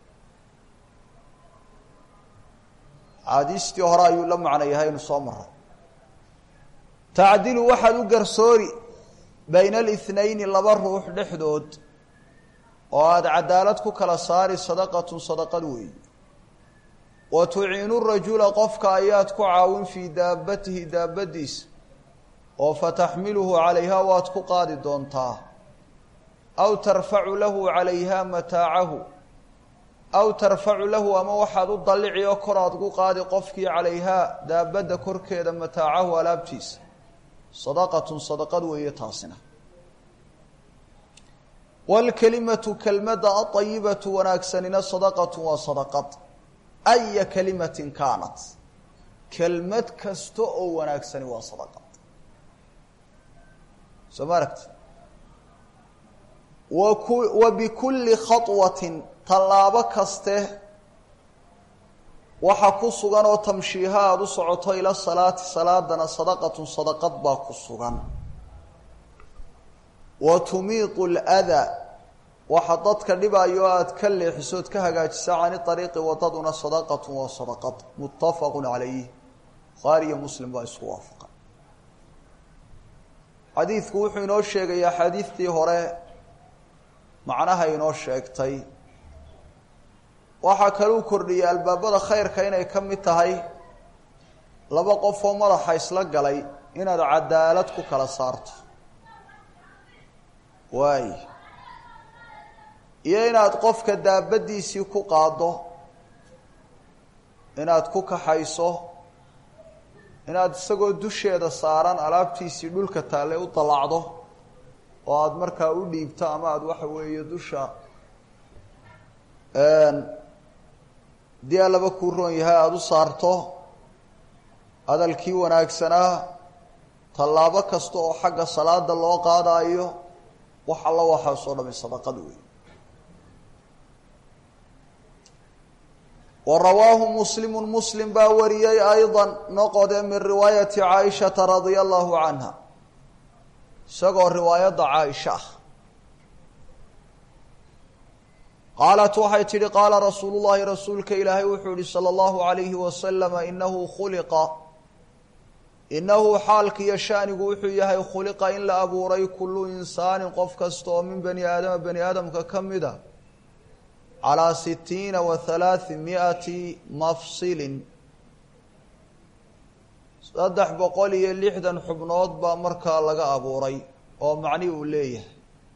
xaadiistii hore ayuu la macno yahay inu soo maray tacdilu waxaad u garsoori bayna alithnayni laba ruux dhexdood oo aada cadaalad ku kala saari sadaqatun sadaqad weeyi wa tuciinu rajula qofka ayaad ku caawin fii daabatihi daabadiisa oo fataxmiluhu calayhaa waad ku qaadi doontaa aw tarfacu lahu calayhaa mataacahu aw tarfacu lahu ama waxaad u dallici oo kor aad ugu qaadi qofkii calayhaa daabadda korkeeda mataacahu alaabtiisa sadaqatun sadaqad weeye taasina waalkelimatu kelmadda aayibatu wanaagsanina sadaqatun waa sadaqad aya kalimatin kaanat kelmad kasta oo wanaagsani waa sadaqad soo ma aragti wa bikulli khaطwatin tallaabo kaste waxa ku sugan oo tamshiiha aada u socoto ila salaati salaadana sadaqatun sadaqad baa ku sugan وتميط الأذى وحضتك لبايو aad ka leexisood ka hagaajisa aan طريق wadaduna sadaqatu wa sadaqat muttafaq alayhi Bukhari Muslim baa isku waafaqay xadiidku wuxuu inoo sheegay xadiidtii hore macnaha inoo sheegtay waxa kale uu kordhiyay albaabada khayrka inay ka mid tahay laba qof oo madaxa isla galay inaad cadaalad ku kala saarto waay iyo inaad qofka daabadiisii ku qaado inaad ku kaxayso inaad isagoo dusheeda saaran alaabtiisii dhulka taale u dalacdo oo aad markaa u dhiibto ama aad waxa weeye dusha dii laba ku roon yahay aad u saarto hadalkii wanaagsanaa tallaabo kasta oo xagga salaada loo qaadayo waxa la waxa soo dhamay sadaqad weey ورواه مسلم باوري أيضا نقد من رواية عائشة رضي الله عنها سقوا رواية عائشة قالت وحيتي قال رسول الله رسولك إلهي وحولي صلى الله عليه وسلم إنه حالك يشان وحيه خلق إلا أبو ري كل إنسان قف كستو من بني آدم ككمدا على 60 و300 مفصل صدح بقولي لحدا حبنود با marka laga abuuray oo macni uu leeyahay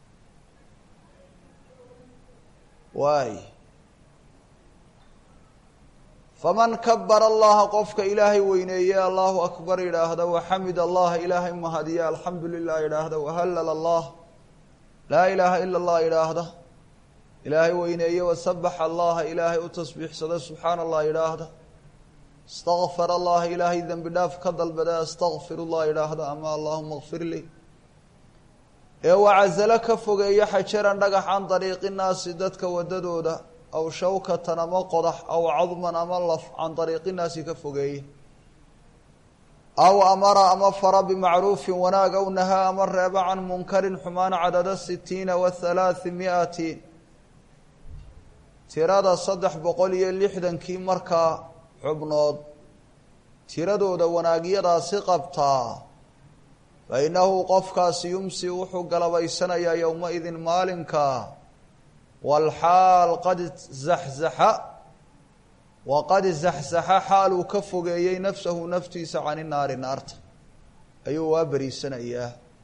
waay faman kabbara Allah qofka ilaahay weyneeyay Allahu akbar ilaahda wa hamid Allah ilaahay mahadiya alhamdulillah ilaahda wa halal Allah la ilaha illa Allah ilaahda إلهي وينيه وسبح الله إلهي وتسبيح صدا سبحان الله إلهه استغفر الله إلهي ذنب داف كضل بدا استغفر الله إلهه أما اللهم اغفر لي وعزلك فوقي حجرا نقح عن طريق الناس دتك وددودا أو شوكة مقضح أو عظما أملف عن طريق الناس كفوقي أو أمر أمفر بمعروف وناق أو نهى أمر عن منكر حمان عدد 60 و300 tirada 360 marka xubnood tiradooda wanaagiyadaasi qabtaa baynahu qofkaasi yumsi wuxuu galabaysanaya yawma idin maalinka wal haal qad zahzaha wa qad zahzaha halu ka fogeeyay nafsuhu naftiisa aan naarta ayuu waa bariisanaya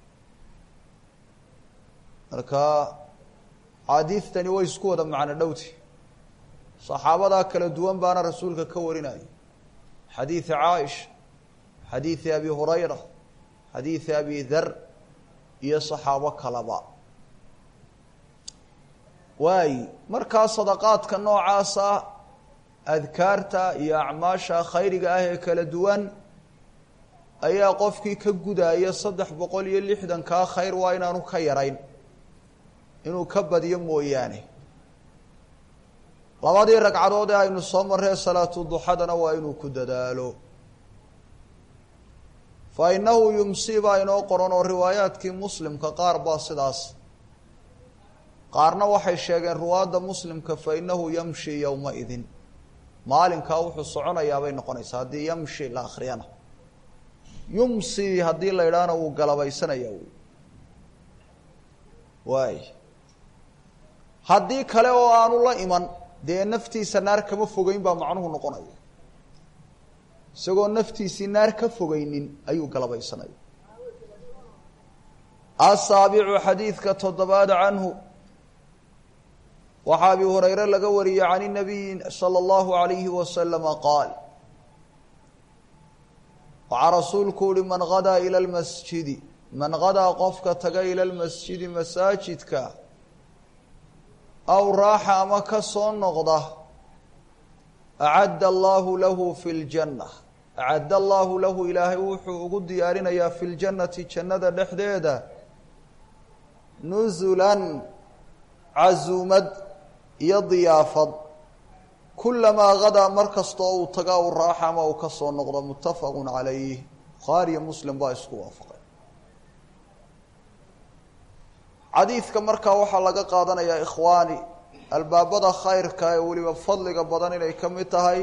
marka xadiidtani way isku wada macna dhowti صحابة كلا دوان بانا رسولك كورناي حديث عائشة حديث أبي هريرة حديث أبي ذر يا صحابة كلابا واي مركز صدقات كالنوع عاصا أذكارتا يا عماشا خيرك أهي كلا دوان أيا قفكي كقودا يا صدح بقول يلي حدا كا خير واينانو خيرين إنو كبد يمو يعني labadii ragcadood ee aynu soo maray salaatu duhadana waa inuu ku dadaalo fa innahu yumsiba inoo qoran oo riwaayaadkii muslimka qaar baa sidaas qaarna waxay sheegeen ruwaada muslimka fa innahu yamshi yawma idin maalinka wuxuu soconayaa bay noqonaysaa hadii yamshi la akhriyana yumsi hadii la yiraahdo uu galabaysanaya waay hadii kale oo aanu la iman dee naftiisa naar kama fogeyn baa macnuhu noqonaya isagoo naftiisii naar ka fogeynin ayuu galabaysanaya asaabicu xadiidka 7 canhu waxa Abi Hurayra laga wariyay can nabiy sallallahu alayhi wa sallam qaal wa rasuulku liman ghada ila almasjid man ghada qofka taga ila almasjid masaajidka أو راح أما كسون نقضة أعد الله له في الجنة أعد الله له إلهي وقد ديارنا يا في الجنة جنة الحديدة نزلا عزومد يضيافض كلما غدا مركز طاو تقاو الراحة ما وكسون نقضة متفق عليه بخاري مسلم بايسكو وافق xadiidka markaa waxaa laga qaadanayaa ikhwaani albaabada khayrka ee weliba fadliga badan inay ka mid tahay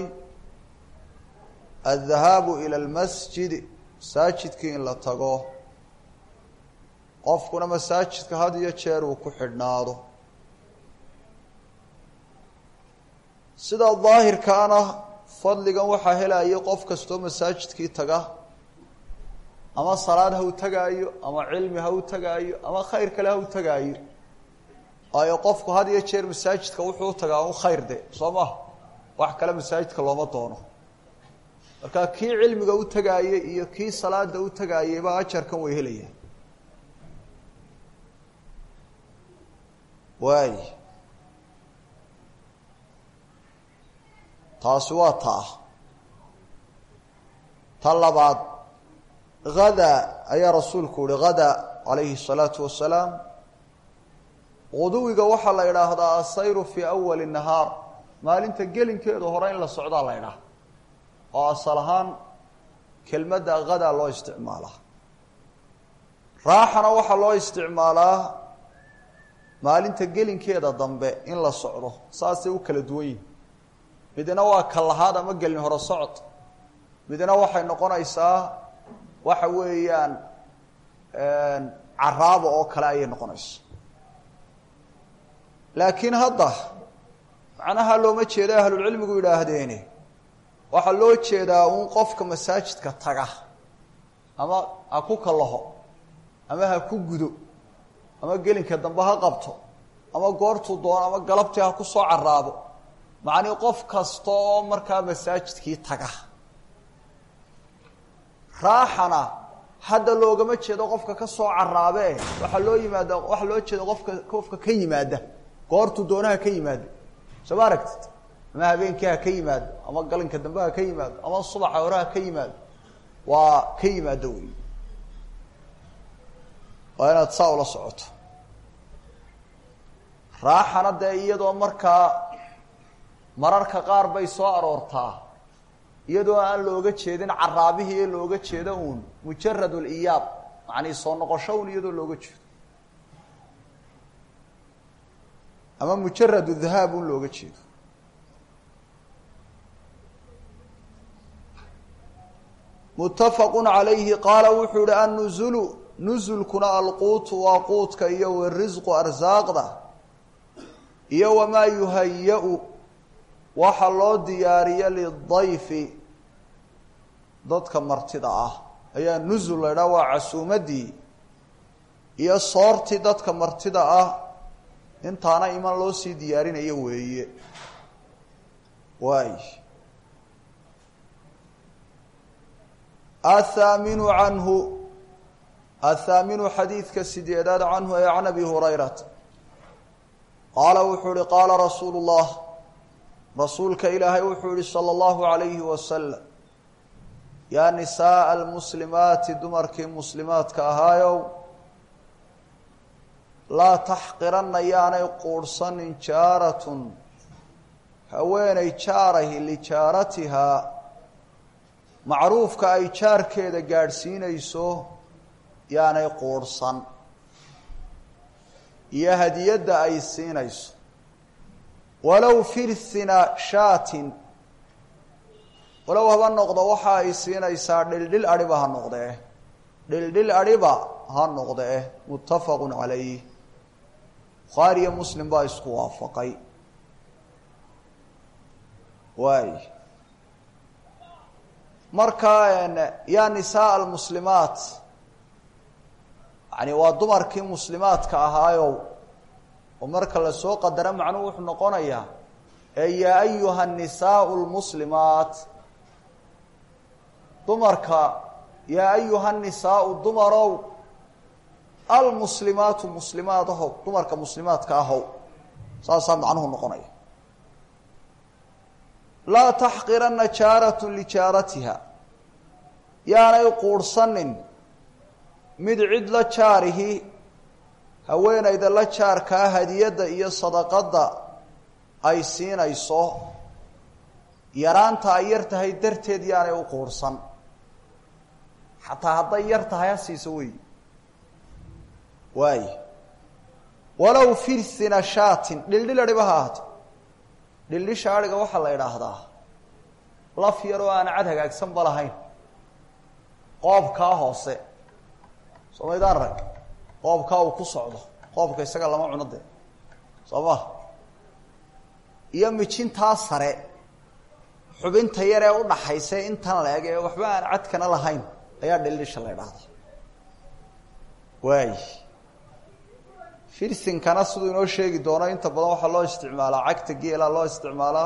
aldahaabu ila almasjid masaajidkii in la tago qofkuna masaajidka had iyo jeer uu ku xidhnaado sida daahirkaana fadligan waxaa helaya qof kastoo masaajidkii taga ama salaad ha u tagaayo ama cilmi ha u tagaayo ama khayr kale ha u tagaayo waayo qofku had iyo jeer masaajidka wuxuu u tagaa un khayr de soo maha wax kale masaajidka looma doono marka kii cilmiga u tagaayey iyo kii salaada u tagaayeyba ajarkan way helayaan waay taasi waa taa ta labaad hada ayaa rasuulku uhi hada calayhi الsalaatu wasalaam guduwiga waxaa la idhaahdaa asayru fii awali nahaar maalinta gelinkeedu hore in la socdaa la idhaah oo asal ahaan kelmadda hada loo isticmaalaa raaxana waxaa loo isticmaalaa maalinta gelinkeeda dambe in la socdo saasay u kala duwan yihin midna waa kalahaad ama gelin hore socod midna waxay noqonaysaa waxa weeyaan caraabo oo kale ayay noqonaysa laakiin hadda macnaha looma jeeda ahlulcilmigu yidhaahdeene waxaa loo jeedaa uun qofka masaajidka taga ama ha ku kalaho ama ha ku gudo ama gelinka dambe ha qabto ama goortuu doono ama galabtii ha ku soo caraabo macnii qof kasta oo markaa masaajidkii taga raaxana hadda loogama jeedo qofka ka soo caraabe waxaa loo yimaada waxaa loo jeeda qofka ka yimaada goortuu doonaha ka yimaado soo ma aragtid ama habeenkii ha ka yimaado ama galinka dambe ha ka yimaado ama subaxa hore ha ka yimaado waa ka yimaado wey waa inaad saa ula socoto raaxana dee iyadoo markaa mararka qaar bay soo aroortaa iyadoo aan looga jeedin caraabihii ee looga jeedo uun mujarad liyaab macnii soo noqosho un iyadoo looga jeedo ama mujarad dahaab un looga jeedo muttafaqu calayhi qaala wuxuu yihi annuzulu nusulkuna alquutu waa quudka iyo warisqu arsaaqda iyo wamaa yuhaya-u waxa loo diyaariya lidayfi dadka martida ah ayaa nusul la idhaha waa casuumadii iyo soortii dadka martida ah intaana iman loo sii diyaarinayo weeye waay athaaminu canhu athaaminu xadiidka sideedaad canhu ee can abi hurayrata qaala wuxuu ihi qaala rasuulu llah rasuulka ilaahay wuxuu yihi salى اllahu عalayhi wasalam yaa nisaءa almuslimaati dumarkii muslimaadka ahaayow laa taxqiranna yaanay quurhsanin jaaratun haweenay jaarahi lijaaratihaa macruufka ay jaarkeeda gaadhsiinayso yaanay quurhsan iyo hadiyadda ay siinayso walow firthina shaatin walow haba noqdo waxa ay siinaysaa dhildhil adhiba ha noqdee dhildhil adhiba ha noqdee muttafaqu calayh bukhaari iyo muslim baa isku waafaqay waay markaa yaa nisaء almuslimaat yani waa dumarkii muslimaadka ahaayow oo marka lasoo qadaro macnuhu wuxuu noqonayaa ee yaa ayuha الnisaء اlmuslimaat dumarka yaa ayuha الnisaau dumarow almuslimaatu muslimaad ahow dumarka muslimaadka ahow saasaa macnuhu noqonaya laa taxqirana jaarat lijaaratiha yaanay quurhsanin mid cid la jaarihi haweenayda la jaarkaa hadiyadda iyo sadaqadda ay siinayso yaraanta ay yar tahay darteed yaanay u quurhsan xataa hadday yar tahay ha siiso wey waay walow firsina shaatin dhildhiladhibahaat dhildhisha adhiga waxaa la idhaahdaa laf yaroo aan cad hagaagsan ba lahayn qoobkaa hoose soomaydaan rag qoobkaa uu ku socdo qoobka isaga lama cuno dee soo ma iyo mijintaa sare xubinta yar ee udhaxaysa intan la-eg ee waxba aan cadkana lahayn ayaa dhildhisha la idhaahdaa waay firsinkana siduu inoo sheegi doono inta badan waxaa loo isticmaalaa cagta geela loo isticmaalaa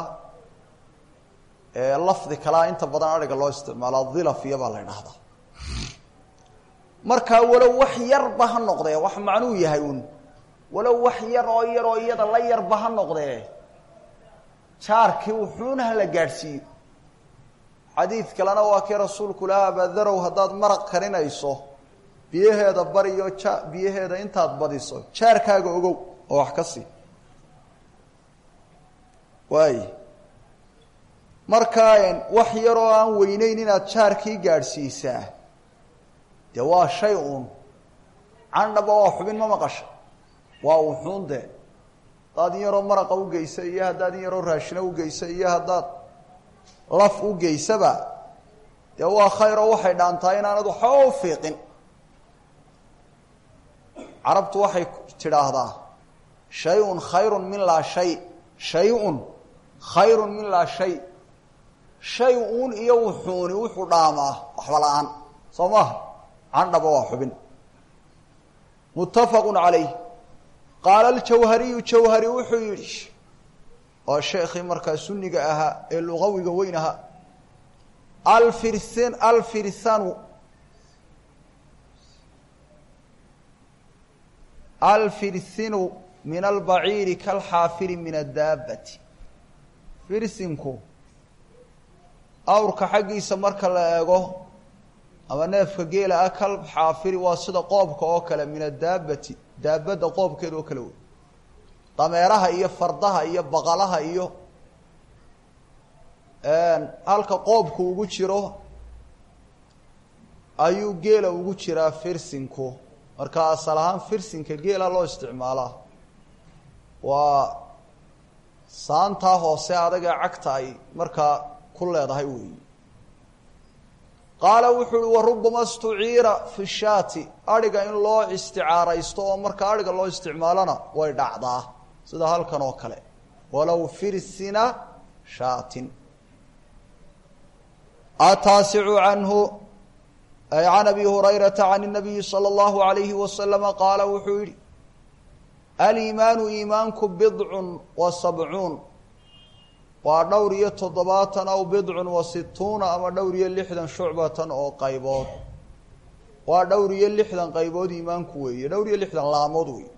lafdi kalaa inta badan adhiga loo isticmaalaa dhilaf iyo baa la idhaahdaa markaa walow wax yarba ha noqdee wax macnuu yahay un walow wax yar oo iyada la yarba ha noqdee jaarkii wuxuuna hala gaadhsiiyo xadiid kalena waa kii rasuulku lahaa abaadarow haddaad maraq karinayso biyaheeda bariyo biyaheeda intaad badiso jaarkaaga ogow oo wax ka sii waay markaa wax yaroo aan weyneyn inaad jaarkii gaadhsiisaa dee waa shay uun candhaba waa xubin ma maqasha waa uxuun dee haddaad in yaroo maraqa ugeysa iyo haddaad in yaroo raashina ugeysa iyo haddaad laf ugeysaba dee waa khayr oo waxay dhaantaa inaanad waxba u fiiqin carabtu waxay tidhaahdaa shay-un khayrun min laa shay shay-un khayrun min laa shay shay uun iyo wuxuuni wuxuu dhaamaa waxba la-aan soo maaha candhaba waa xubin muttafaqu calayh qaala aljawhariyu jawhari wuxuu yidhi waa sheekhii markaa sunniga ahaa ee lugawiga weyn ahaa alfirsinu min albaciiri kalxaafiri min adaabbati firsinku awrka xaggiisa marka la eego ama neefka geela ah kalxaafiri waa sida qoobka oo kale min adaabbati daabadda qoobkeeda oo kale wey dameeraha iyo fardaha iyo baqalaha iyo halka qoobku ugu jiro ayuu geela ugu jiraa firsinku marka asal ahaan firsinka geela loo isticmaalaa waa saantaa hoose adaga cagta ay markaa ku leedahay weeyi qaala wuxuu uhi warubama stuciira fi shaati adhiga in loo isticaaraysto oo marka adhiga loo isticmaalona way dhacdaa sida halkan oo kale walow firsina shaatin ataasicu canhu ay can abi hurayrata can الnabiyi salى اllahu عalayhi wasalama qaala wuxuu yihi aliimaanu iimaanku bidcun wa sabcuun waa dhowr iyo 70 aw bidcun wa 60 ama dhowr iyo 60 shucbatan oo qaybood waa dhowr iyo 60 qaybood iimaanku weeye dhowr iyo 60 laamood weeye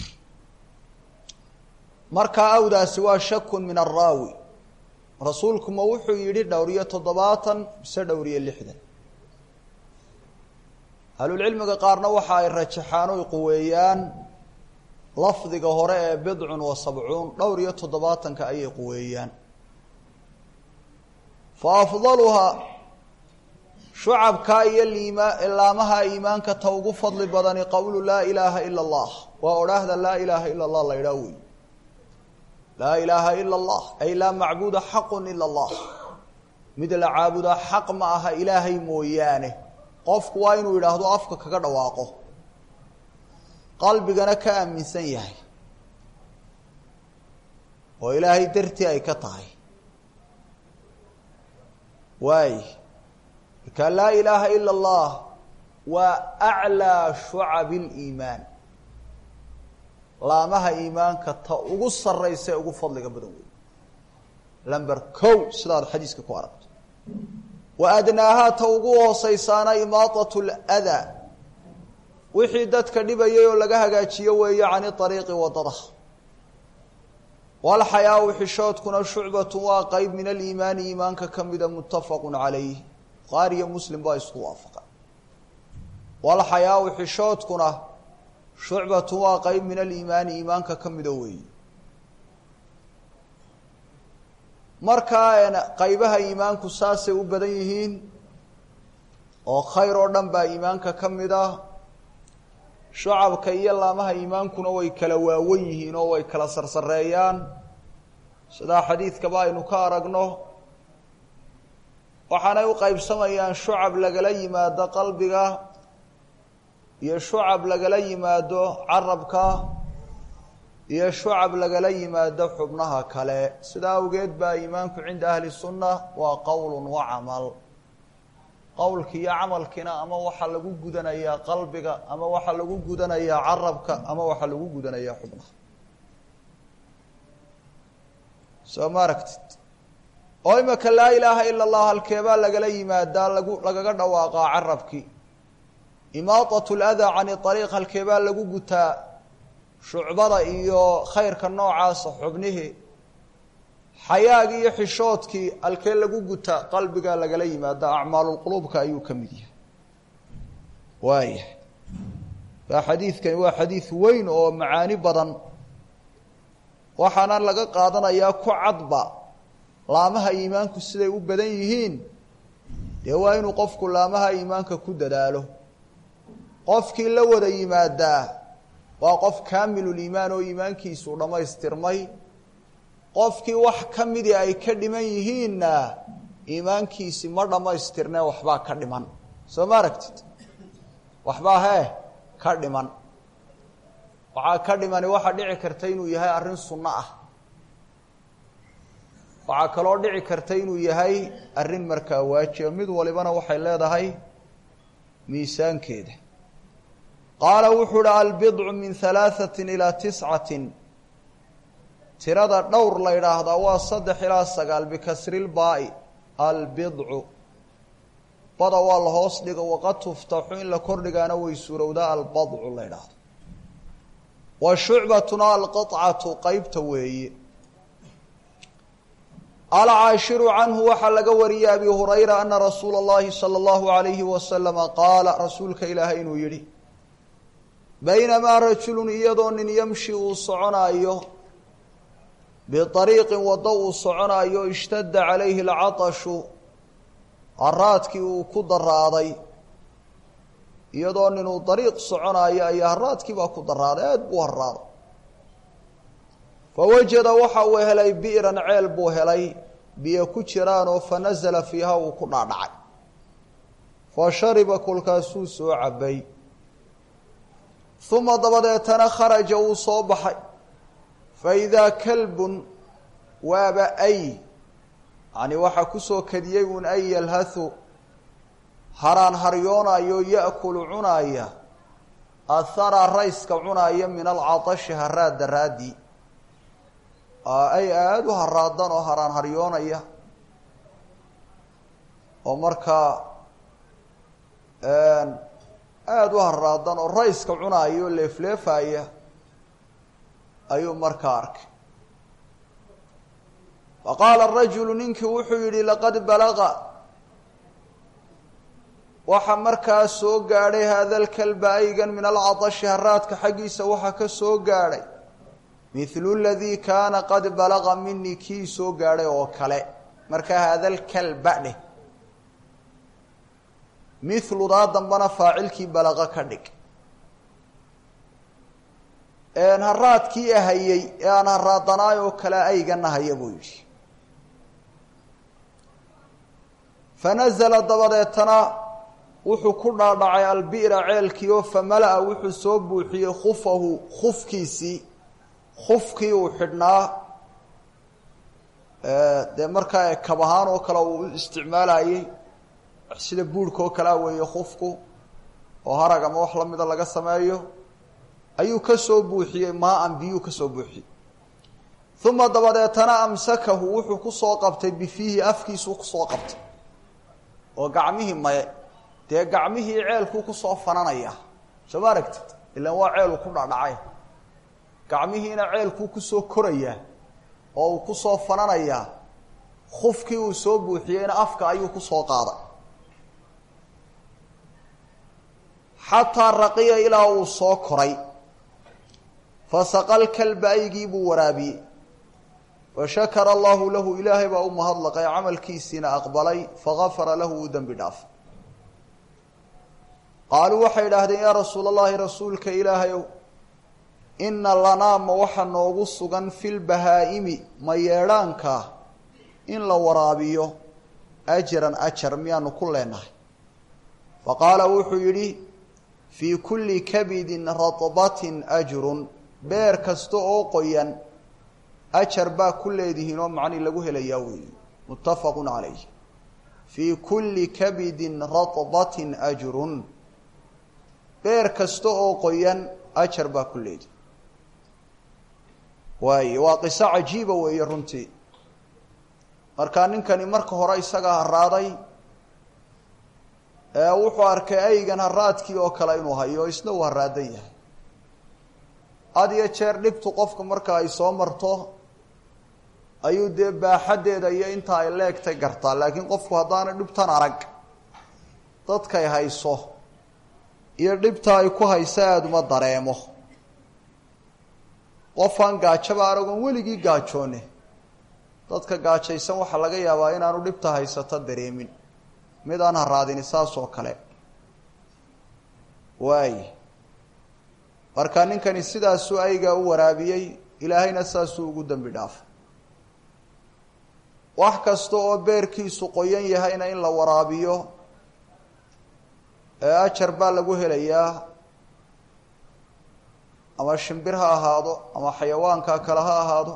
markaa awdaasi waa shakun min araawi rasuulku ma wuxuu yidhi dhowr iyo 70 mise dhowr iyo 60 ahlulcilmiga qaarna waxa ay rajaxaan oy quweeyaan lafdiga hore ee bidcun wa 70 dhowr iyo 70 ayay quweeyaan fa afdaluhaa shucabkaa iyo laamaha iimaanka ta ugu fadli badani qowlu laa ilaaha ila allah waa odhaahda laa ilaaha ila allah la idhaa wey laa ilaaha ila allah ay laa macbuuda xaqun ila allah mid la caabudaa xaq ma aha ilaahay mooyaane qofku waa inuu yidhaahdo afka kaga dhawaaqo qalbigana ka aaminsan yahay oo ilaahay dartii ay ka tahay waay marka laa ilaaha ila allah waa aclaa shucabi liimaan laamaha iimaanka ta ugu sarraysa ee ugu fadliga badan wey lamber kow sidaad xadiiska ku aragto wa adnaahaa ta ugu hooseysaana imaatat ladaa wixii dadka dhibayay oo laga hagaajiyo weeye cani ariiqi wadada walxayaau xishoodkuna shucbatu waa qeyb min aliimaani iimaanka ka mida muttafaqu calayh bukhaari iyo muslim baa isku waafaqa walxayaau xishoodkuna shucbatu waa qeyb min aliimaani iimaanka ka mida weeye markaa qaybaha iimaanku saasay u badan yihiin oo khayr oo dhan baa iimaanka ka mid ah shucabka iyo laamaha iimaankuna way kala waawan yihiin oo way kala sarsareeyaan sidaa xadiidkaba aynu ka aragno waxaanay u qaybsamayaan shucab lagala yimaado qalbiga iyo shucab lagala yimaado carabka iyo shucab lagala yimaado xubnaha kale sidaa awgeed baa iimaanku cinda ahli sunna waa qowl wa camal qowlki iyo camalkina ama waxaa lagu gudanayaa qalbiga ama waxaa lagu gudanayaa carabka ama waxaa lagu gudanayaa xubnaha soo ma aragtid oo imaka laa ilaaha ila allah halkeebaa lagala yimaadaa lagaga dhawaaqaa carabkii imaaطatu اladaa cani ariiq halkeebaa lagu gutaa shucbada iyo khayrka noocaasa xubnihii xayaagii iyo xishoodkii halkee lagu gutaa qalbigaa lagala yimaada acmaalulquluubka ayuu ka mid yahay waaya baa xadiidkani waa xadiid weyn oo macaani badan waxaana laga qaadanayaa ku cadba laamaha iimaanku siday u badan yihiin dee waa inuu qofku laamaha iimaanka ku dadaalo qofkii la wada yimaadaa waa qof kaamiluliimaan oo iimaankiisu dhammaystirmay qofkii wax ka midii ay ka dhiman yihiinna iimaankiisi ma dhammaystirne waxbaa ka dhiman soo ma aragtid waxbaa hee ka dhiman waxaa ka dhimani waxaa dhici karta inuu yahay arrin sunno ah waxaa kaloo dhici karta inuu yahay arrin markaa waajiba mid walibana waxay leedahay miisaankeeda qaala wuxuu uhi albidcu min 3 ilaa 9 tirada dhowr la yidhaahdaa waa 3 ilaa 9 bikasrilbaai albidcu bada waa la hoos dhigo waqad tuftaxu in la kordhigaana way suurowdaa albadcu la yidhaahdo wa shucbatuna alqaطcatu qeybta weeye alcaashiru canhu waxaa laga wariyey abi hurayra ana rasuula اllahi salى اllahu عalayhi wasalama qaala rasuulka ilaahay inuu yidhi baynamaa rajulun iyadoo nin yamshi uu soconaayo biariiqin waddo uu soconaayo ishtadda calayhi alcatashu haraadkii uu ku daraaday iyadoo ninuu dariiq soconaayo ayaa haraadkii baa ku daraaday aada buu haraaday fawajada waxa uu helay bi'ran ceel buu helay biyo ku jiraanoo fanasala fiiha uu ku dhaadhacay fa shariba kolkaasuu soo cabay uma dabadeetana kharaja wuu soo baxay faidaa kalbun waaba ay yani waxaa kusoo kadiyey un ay yalhathu haraan haryoonayo ya'kulu cunaaya ahara rayska cunaaya min alcatashi haraad daraadii ay aada u haraadan oo haraan haryoonaya oo markaa aada u haraadan oo rayska cunaaya oo leefleefaya ayuu markaa arkay faqaala rajulu ninkii wuxuu yidhi laqad balaqa waxa markaa soo gaadhay haada lkalba aygan min alcatashi haraadka xaggiisa waxaa ka soo gaadhay mithlu ladii kaana qad balaqa minii kii soo gaadhay oo kale markaa haada lkalba dheh mithludaa dambana faacilkii balaqa ka dhig haraadkii ahayey ee aan haraadanaay oo kale aygana haya buu yidhi fanazala dabadeetana wuxuu ku dhaadhacay albi'ra ceelkii oo famala-a wuxuu soo buuxiyey khufahu khufkiisii khufkii uu xidhnaa dee markaa kab ahaan oo kale uu isticmaalayey sida buurhka oo kalea weeye khufku oo harag ama wax lamida laga sameeyo ayuu ka soo buuxiyey maa-an biyuu ka soo buuxiyey uma dabadeetana amsakahu wuxuu kusoo qabtay bifiihi afkiisuu kusoo qabtay oo gacmihii maye dee gacmihii ceelkuu kusoo fananaya soo ma aragtid ilaan waa ceeluu ku dhadhacay gacmihiina ceelkuu kusoo korayaa oo uu kusoo fananayaa khufkii uu soo buuxiyeyna afka ayuu kusoo qaaday xataa raqiya ilaa uu soo koray fasaqal kalba aygii buu waraabiyey washakara allahu lahu ilaahay baa u mahadlaqay camalkiisiina aqbalay fagafara lahu uu dembi dhaafay qaaluu waxay idhaahdeen yaa rasuula allahi rasuulka ilaahayow inna lanaa ma waxa noogu sugan filbahaa'imi ma yeedhaanka in la waraabiyo ajran ajar miyaanu ku leenahay faqaala wuxuu yidhi fii kulli kabidin ratbatin ajrun beer kasta oo qoyan ajar baa ku leedihiin oo macni lagu helayaa weeye muttafaqun calayh fii kulli kabidin ratbatin ajrun beer kasta oo qoyan ajar baa ku leedihi waaye waa qiso cajiiba weeye runtii markaa ninkani marka hore isagaa haraaday wuxuu arkay aygan haraadkii oo kale inuu hayo isna uu haraadan yahay had iyo jeer dhibtu qofka marka ay soo marto ayuu dee baaxaddeeda iyo inta ay leegtay gartaa laakiin qofku haddaana dhibtan arag dadkay hayso iyo dhibta ay ku haysa aada uma dareemo qofaan gaajaba aragoon weligii gaajoone dadka gaajaysan waxaa laga yaabaa inaanu dhibta haysato dareemin mid aan haraadini saas oo kale waaye marka ninkani sidaasuu aygaa u waraabiyey ilaahayna saasuu ugu dembi dhaafay wax kasta oo beerkiisu qoyan yahayna in la waraabiyo ajar baa lagu helayaa ama shimbir ha ahaado ama xayawaanka kale ha ahaado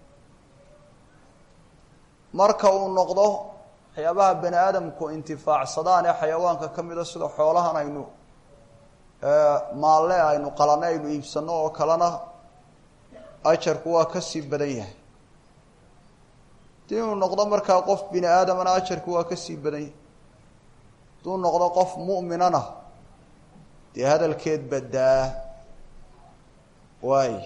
marka uu noqdo waxyaabaha bani aadamku intifaacsadaan ee xayawaanka ka mida sida xoolahan aynu maalle aynu qalane aynu iibsano oo kalena ajarku waa kasii badan yahay hadii uu noqdo markaa qof bini aadamana ajarku waa kasii badan yahay haduu noqdo qof mu'minana dee hadalkeed badaa waay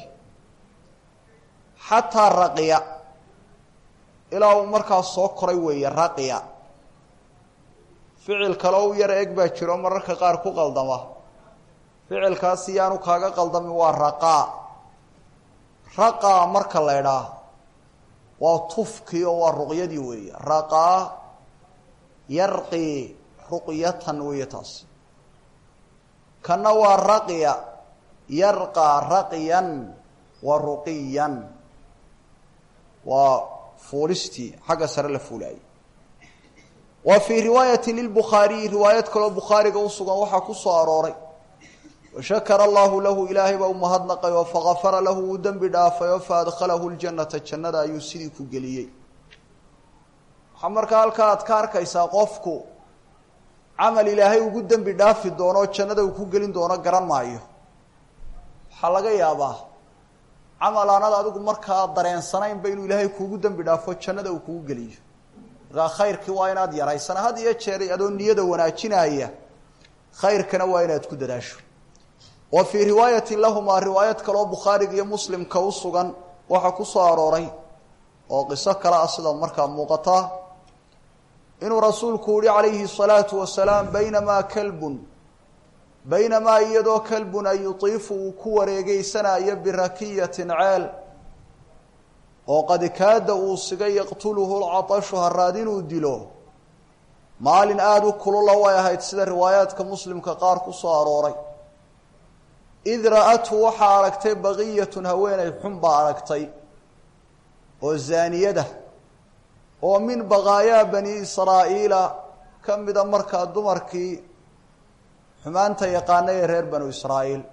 xataa raqiya ilaa uu markaas soo koray weeye raqiya ficil kale u yar eg baa jiro mararka qaar ku qaldama ficilkaas iyaanu kaaga qaldamin waa raqaa raqaa marka la idhaa waa tufkii oo waa ruqyadii weeye raqaa yarqii ruqyatan weeye taas kana waa raqiya yarqaa raqiyan wa ruqiyan waa fuulistii xagga sare la fuulaayay wa fii riwaayati lilbukhaariyi riwaayad kaloo bukhaariga u sugan waxaa ku soo arooray washakara allahu lahu ilaahay baa u mahadnaqay oo fagafara lahu wuu dembi dhaafay oo faadkhalahu ljannata jannada ayuu sidii ku geliyey waxaa markaa halkaa aad ka arkaysaa qofku camal ilaahay ugu dembi dhaafi doono oo jannada uu ku gelin doono garan maayo waxaa laga yaabaa camal aanad adigu markaa dareensanaynba inuu ilaahay kuugu dembi dhaafo jannada uu kugu geliyo markaa khayrkii waa inaad yaraysana had iyo jeer adoo niyada wanaajinaya khayrkana waa inaad ku dadaasho wa fii riwaayatin lahumaa riwaayad kaloo bukhaariga iyo muslimka u sugan waxaa ku soo arooray oo qiso kale ah sida markaa muuqataa inuu rasuulku yihi calayhi الsalaatu wasalaam baynamaa iyadoo kalbun ay yutiifu uu ku wareegeysanayo birakiyatin ceel oo qad kaada uu sigay yaqtuluhu lcatashu haraad inuu dilo maalin aada u kulula way ahayd sida riwaayaadka muslimka qaar ku soo arooray id ra-athu waxaa aragtay baqiyatun haweeney xun baa aragtay oo zaaniyada oo min baqaayaa bani israa'iila ka mida markaa dumarkii xumaanta yaqaana ee reer banu israa'iil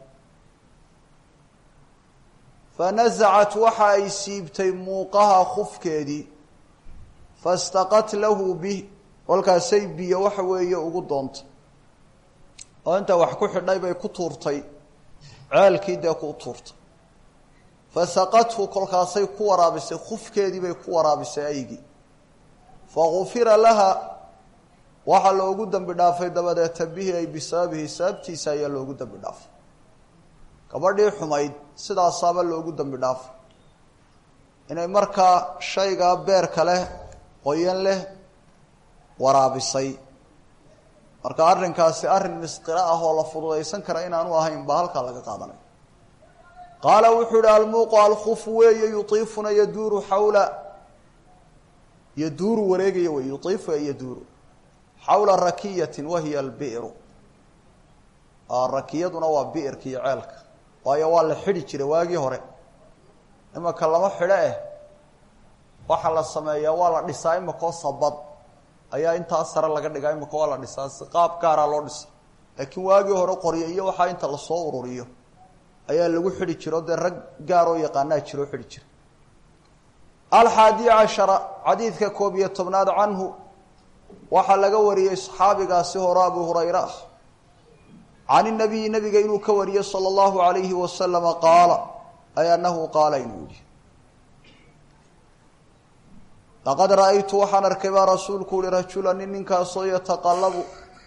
fanasacat waxa ay siibtay muuqaha khufkeedii fastaqat lahu bih kolkaasay biyo waxa weeye ugu doontay oo inta wax ku xidhay bay ku tuurtay ceelkii dee ku tuurtay fasaqathu kolkaasay ku waraabisay khufkeedii bay ku waraabisay aygii fagufira laha waxaa loogu dembi dhaafay dabadeeta bihi ay bisababihi sababtiisa ayaa loogu dembi dhaafay gabadhii xumayd sidaasaaba loogu dembi dhaafay inay markaa shaygaa beerka leh qoyan leh waraabisay marka arrinkaasi arrin misqiro ah oo la fududaysan kara inaanu ahayn baa halkaa laga qaadanay qaala wuxuu ihi almuuqu alkhufu weeye yutiifuna yaduuru xawla yaduuru wareegaya wey yutiifu yaduuru xawla rakiyatin wahiya albi'ru rakiyaduna waa bi'irka iyo ceelka waayo waa la xidhi jiray waagii hore imaka lama xidho waxa la sameeyaa waa la dhisaa imakoo sabad ayaa intaa sare laga dhigaa imaka waa la dhisaa si qaab gaara loo dhisa laakiin waagii hore qoryo iyo waxaa inta lasoo ururiyo ayaa lagu xidhi jiro dee rag gaaroo yaqaanaa jiroo xidhi jira 11 xadiidka 11 canhu waxaa laga wariyey saxaabigaasi hore Abu Hurayra can النبي nabiga inuu ka wariyey salى الlahu عalayhi wasalam qaala ay annahu qaala inuu yidhi laqad ra'aytu waxaan arkay baa rasuulku uli rajulan ninkaasoo yataqallabu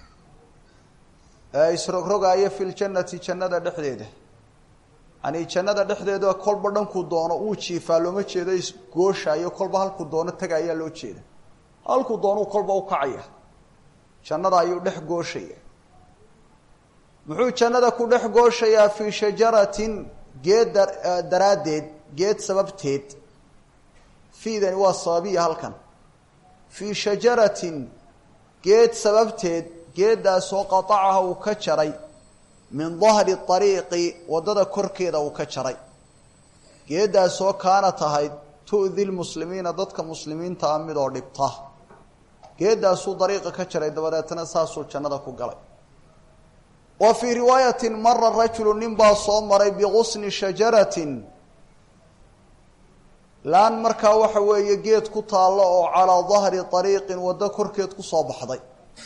isrogrogaaya fi ljannati jannada dhexdeeda yani jannada dhexdeeda kolba dhankuu doono uu jiifaa looma jeedo isgooshayo kolba halkuu doono tagaayaa loo jeeda halkuu doonuu kolba u kacaya jannada ayuu dhex gooshaya muxuu jannada ku dhex gooshayaa fii shajaratin geed daraaddeed geed sababteed fiidani waa sababiya halkan fii shajaratin geed sababteed geeddaasoo qatacaha uu ka jaray min dahri ariiqi waddada korkeeda uu ka jaray geeddaasoo kaana tahayd tu'di lmuslimiina dadka muslimiinta ah midoo dhibta geeddaasuu dariiqa ka jaray dabadeetna saasuu jannada ku galay wa fii riwaayatin mara rajulu nin baa soo maray biqusni shajaratin laan markaa waxa weeye geed ku taallo oo calaa dahri ariiqin waddo korkeed ku soo baxday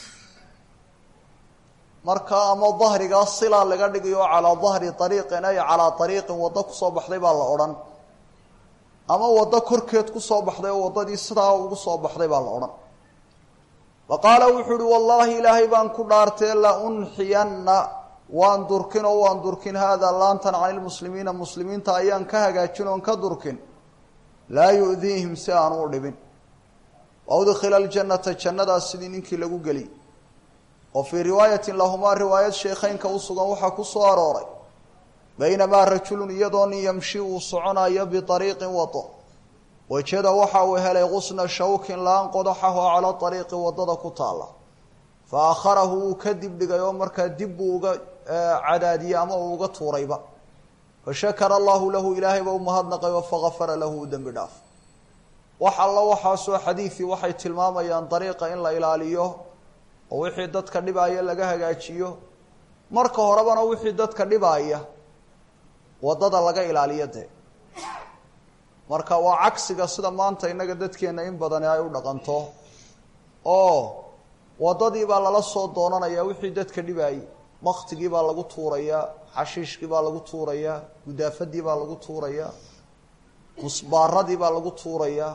markaa ama dahrigaa silaa laga dhigayo calaa dahri ariiqin ay calaa ariiqin waddo kusoo baxday baa la odhan ama waddo korkeed kusoo baxday oo waddadii sidaa ugu soo baxday baa la odhan wa qaala wuxuu uhi wallaahi ilaahay baan ku dhaartee la unxiyanna waan durkin oo waan durkin haadaa laantan cani lmuslimiina muslimiinta ayaan ka hagaajin oon ka durkin laa yu'diihim si aanu u dhibin wa udkhila aljannata jannadaas sidii ninkii lagu geliy wa fii riwaayatin lahumaa riwaayad sheekheynka u sugan waxaa ku soo arooray baynamaa rajulun iyadoo nin yamshi uu soconayo biariiqin wado wajada waxa uu helay qusna shawkin laan qodaxahu cala ariiqi waddada ku taalla fa akharahu wuu ka dib dhigay oo markaa dib buu uga cadaadiyey ama uu uga tuurayba fashakara allahu lahu ilaahay ba u mahadnaqay oo fagafara lahu u dembi dhaaf wax alla waxaasoo xadiidii waxay tilmaamayaan dariiqa in la ilaaliyo oo wixii dadka dhibaaya laga hagaajiyo marka horebana wixii dadka dhibaaya waddada laga ilaaliyo dee marka waa cagsiga sida maanta innaga dadkeenna in badani ay u dhaqanto oo waddadii baa lala soo doonanayaa wixii dadka dhibaayay maktigii baa lagu tuurayaa xashiishkii baa lagu tuurayaa gudaafadii baa lagu tuurayaa musbaaradii baa lagu tuurayaa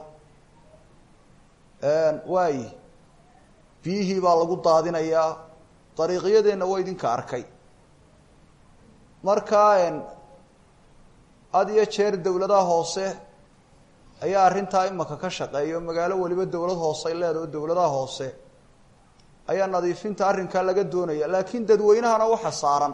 waayi biyihii baa lagu daadinayaa dariiqyadeenna waa idinka arkay markaa had iyo jeer dawladaha hoose ayaa arrintaa imaka ka shaqeeya o magaalo weliba dawlad hoose ay leedahay oo dawladaha hoose ayaa nadiifinta arrinkaa laga doonaya laakiin dadweynahana waxa saaran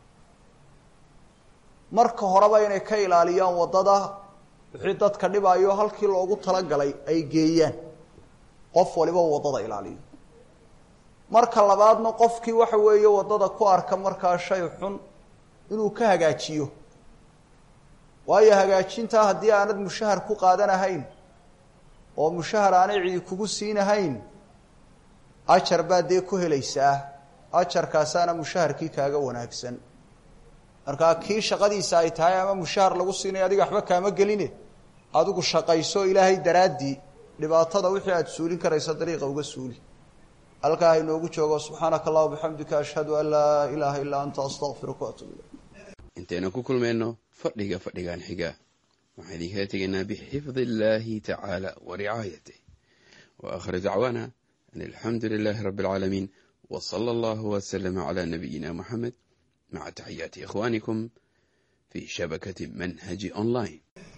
marka horeba inay ka ilaaliyaan waddada wixii dadka dhibaayo halkii loogu talagalay ay geeyaan qof waliba waddada ilaaliyo marka labaadna qofkii waxa weeye waddada ku arka markaa shay xun inuu ka hagaajiyo waayo hagaajintaa haddii aanad mushahar ku qaadanahayn oo mushahar aanay cidi kugu siinahayn ajar baad dee ku helaysaa ajarkaasaana mushaharkii kaaga wanaagsan markaa kii shaqadiisa ay tahay ama mushahar lagu siinayo adiga waxba kaama geline adigu shaqayso ilaahay daraaddii dhibaatada wixii aada suulin karaysa dariiqa uga suuli halkaa ha inoogu joogo subxaanaka allah bixamdika ashhadu an laa ilaaha illaa anta astaqfiruka waatuub ilayk intaynu ku kulmayno fadhigan xiga waxaan idinkaga tegaynaa bixifdi illaahi tacaala wa ricaayatih wa aakhiru dacwaana an alxamdu lilaahi rabbi alcaalamiin wa sala allahu wasalama calaa nabiyina moxamed maca taxiyaati ikhwaanikum fii shabakati manhaji online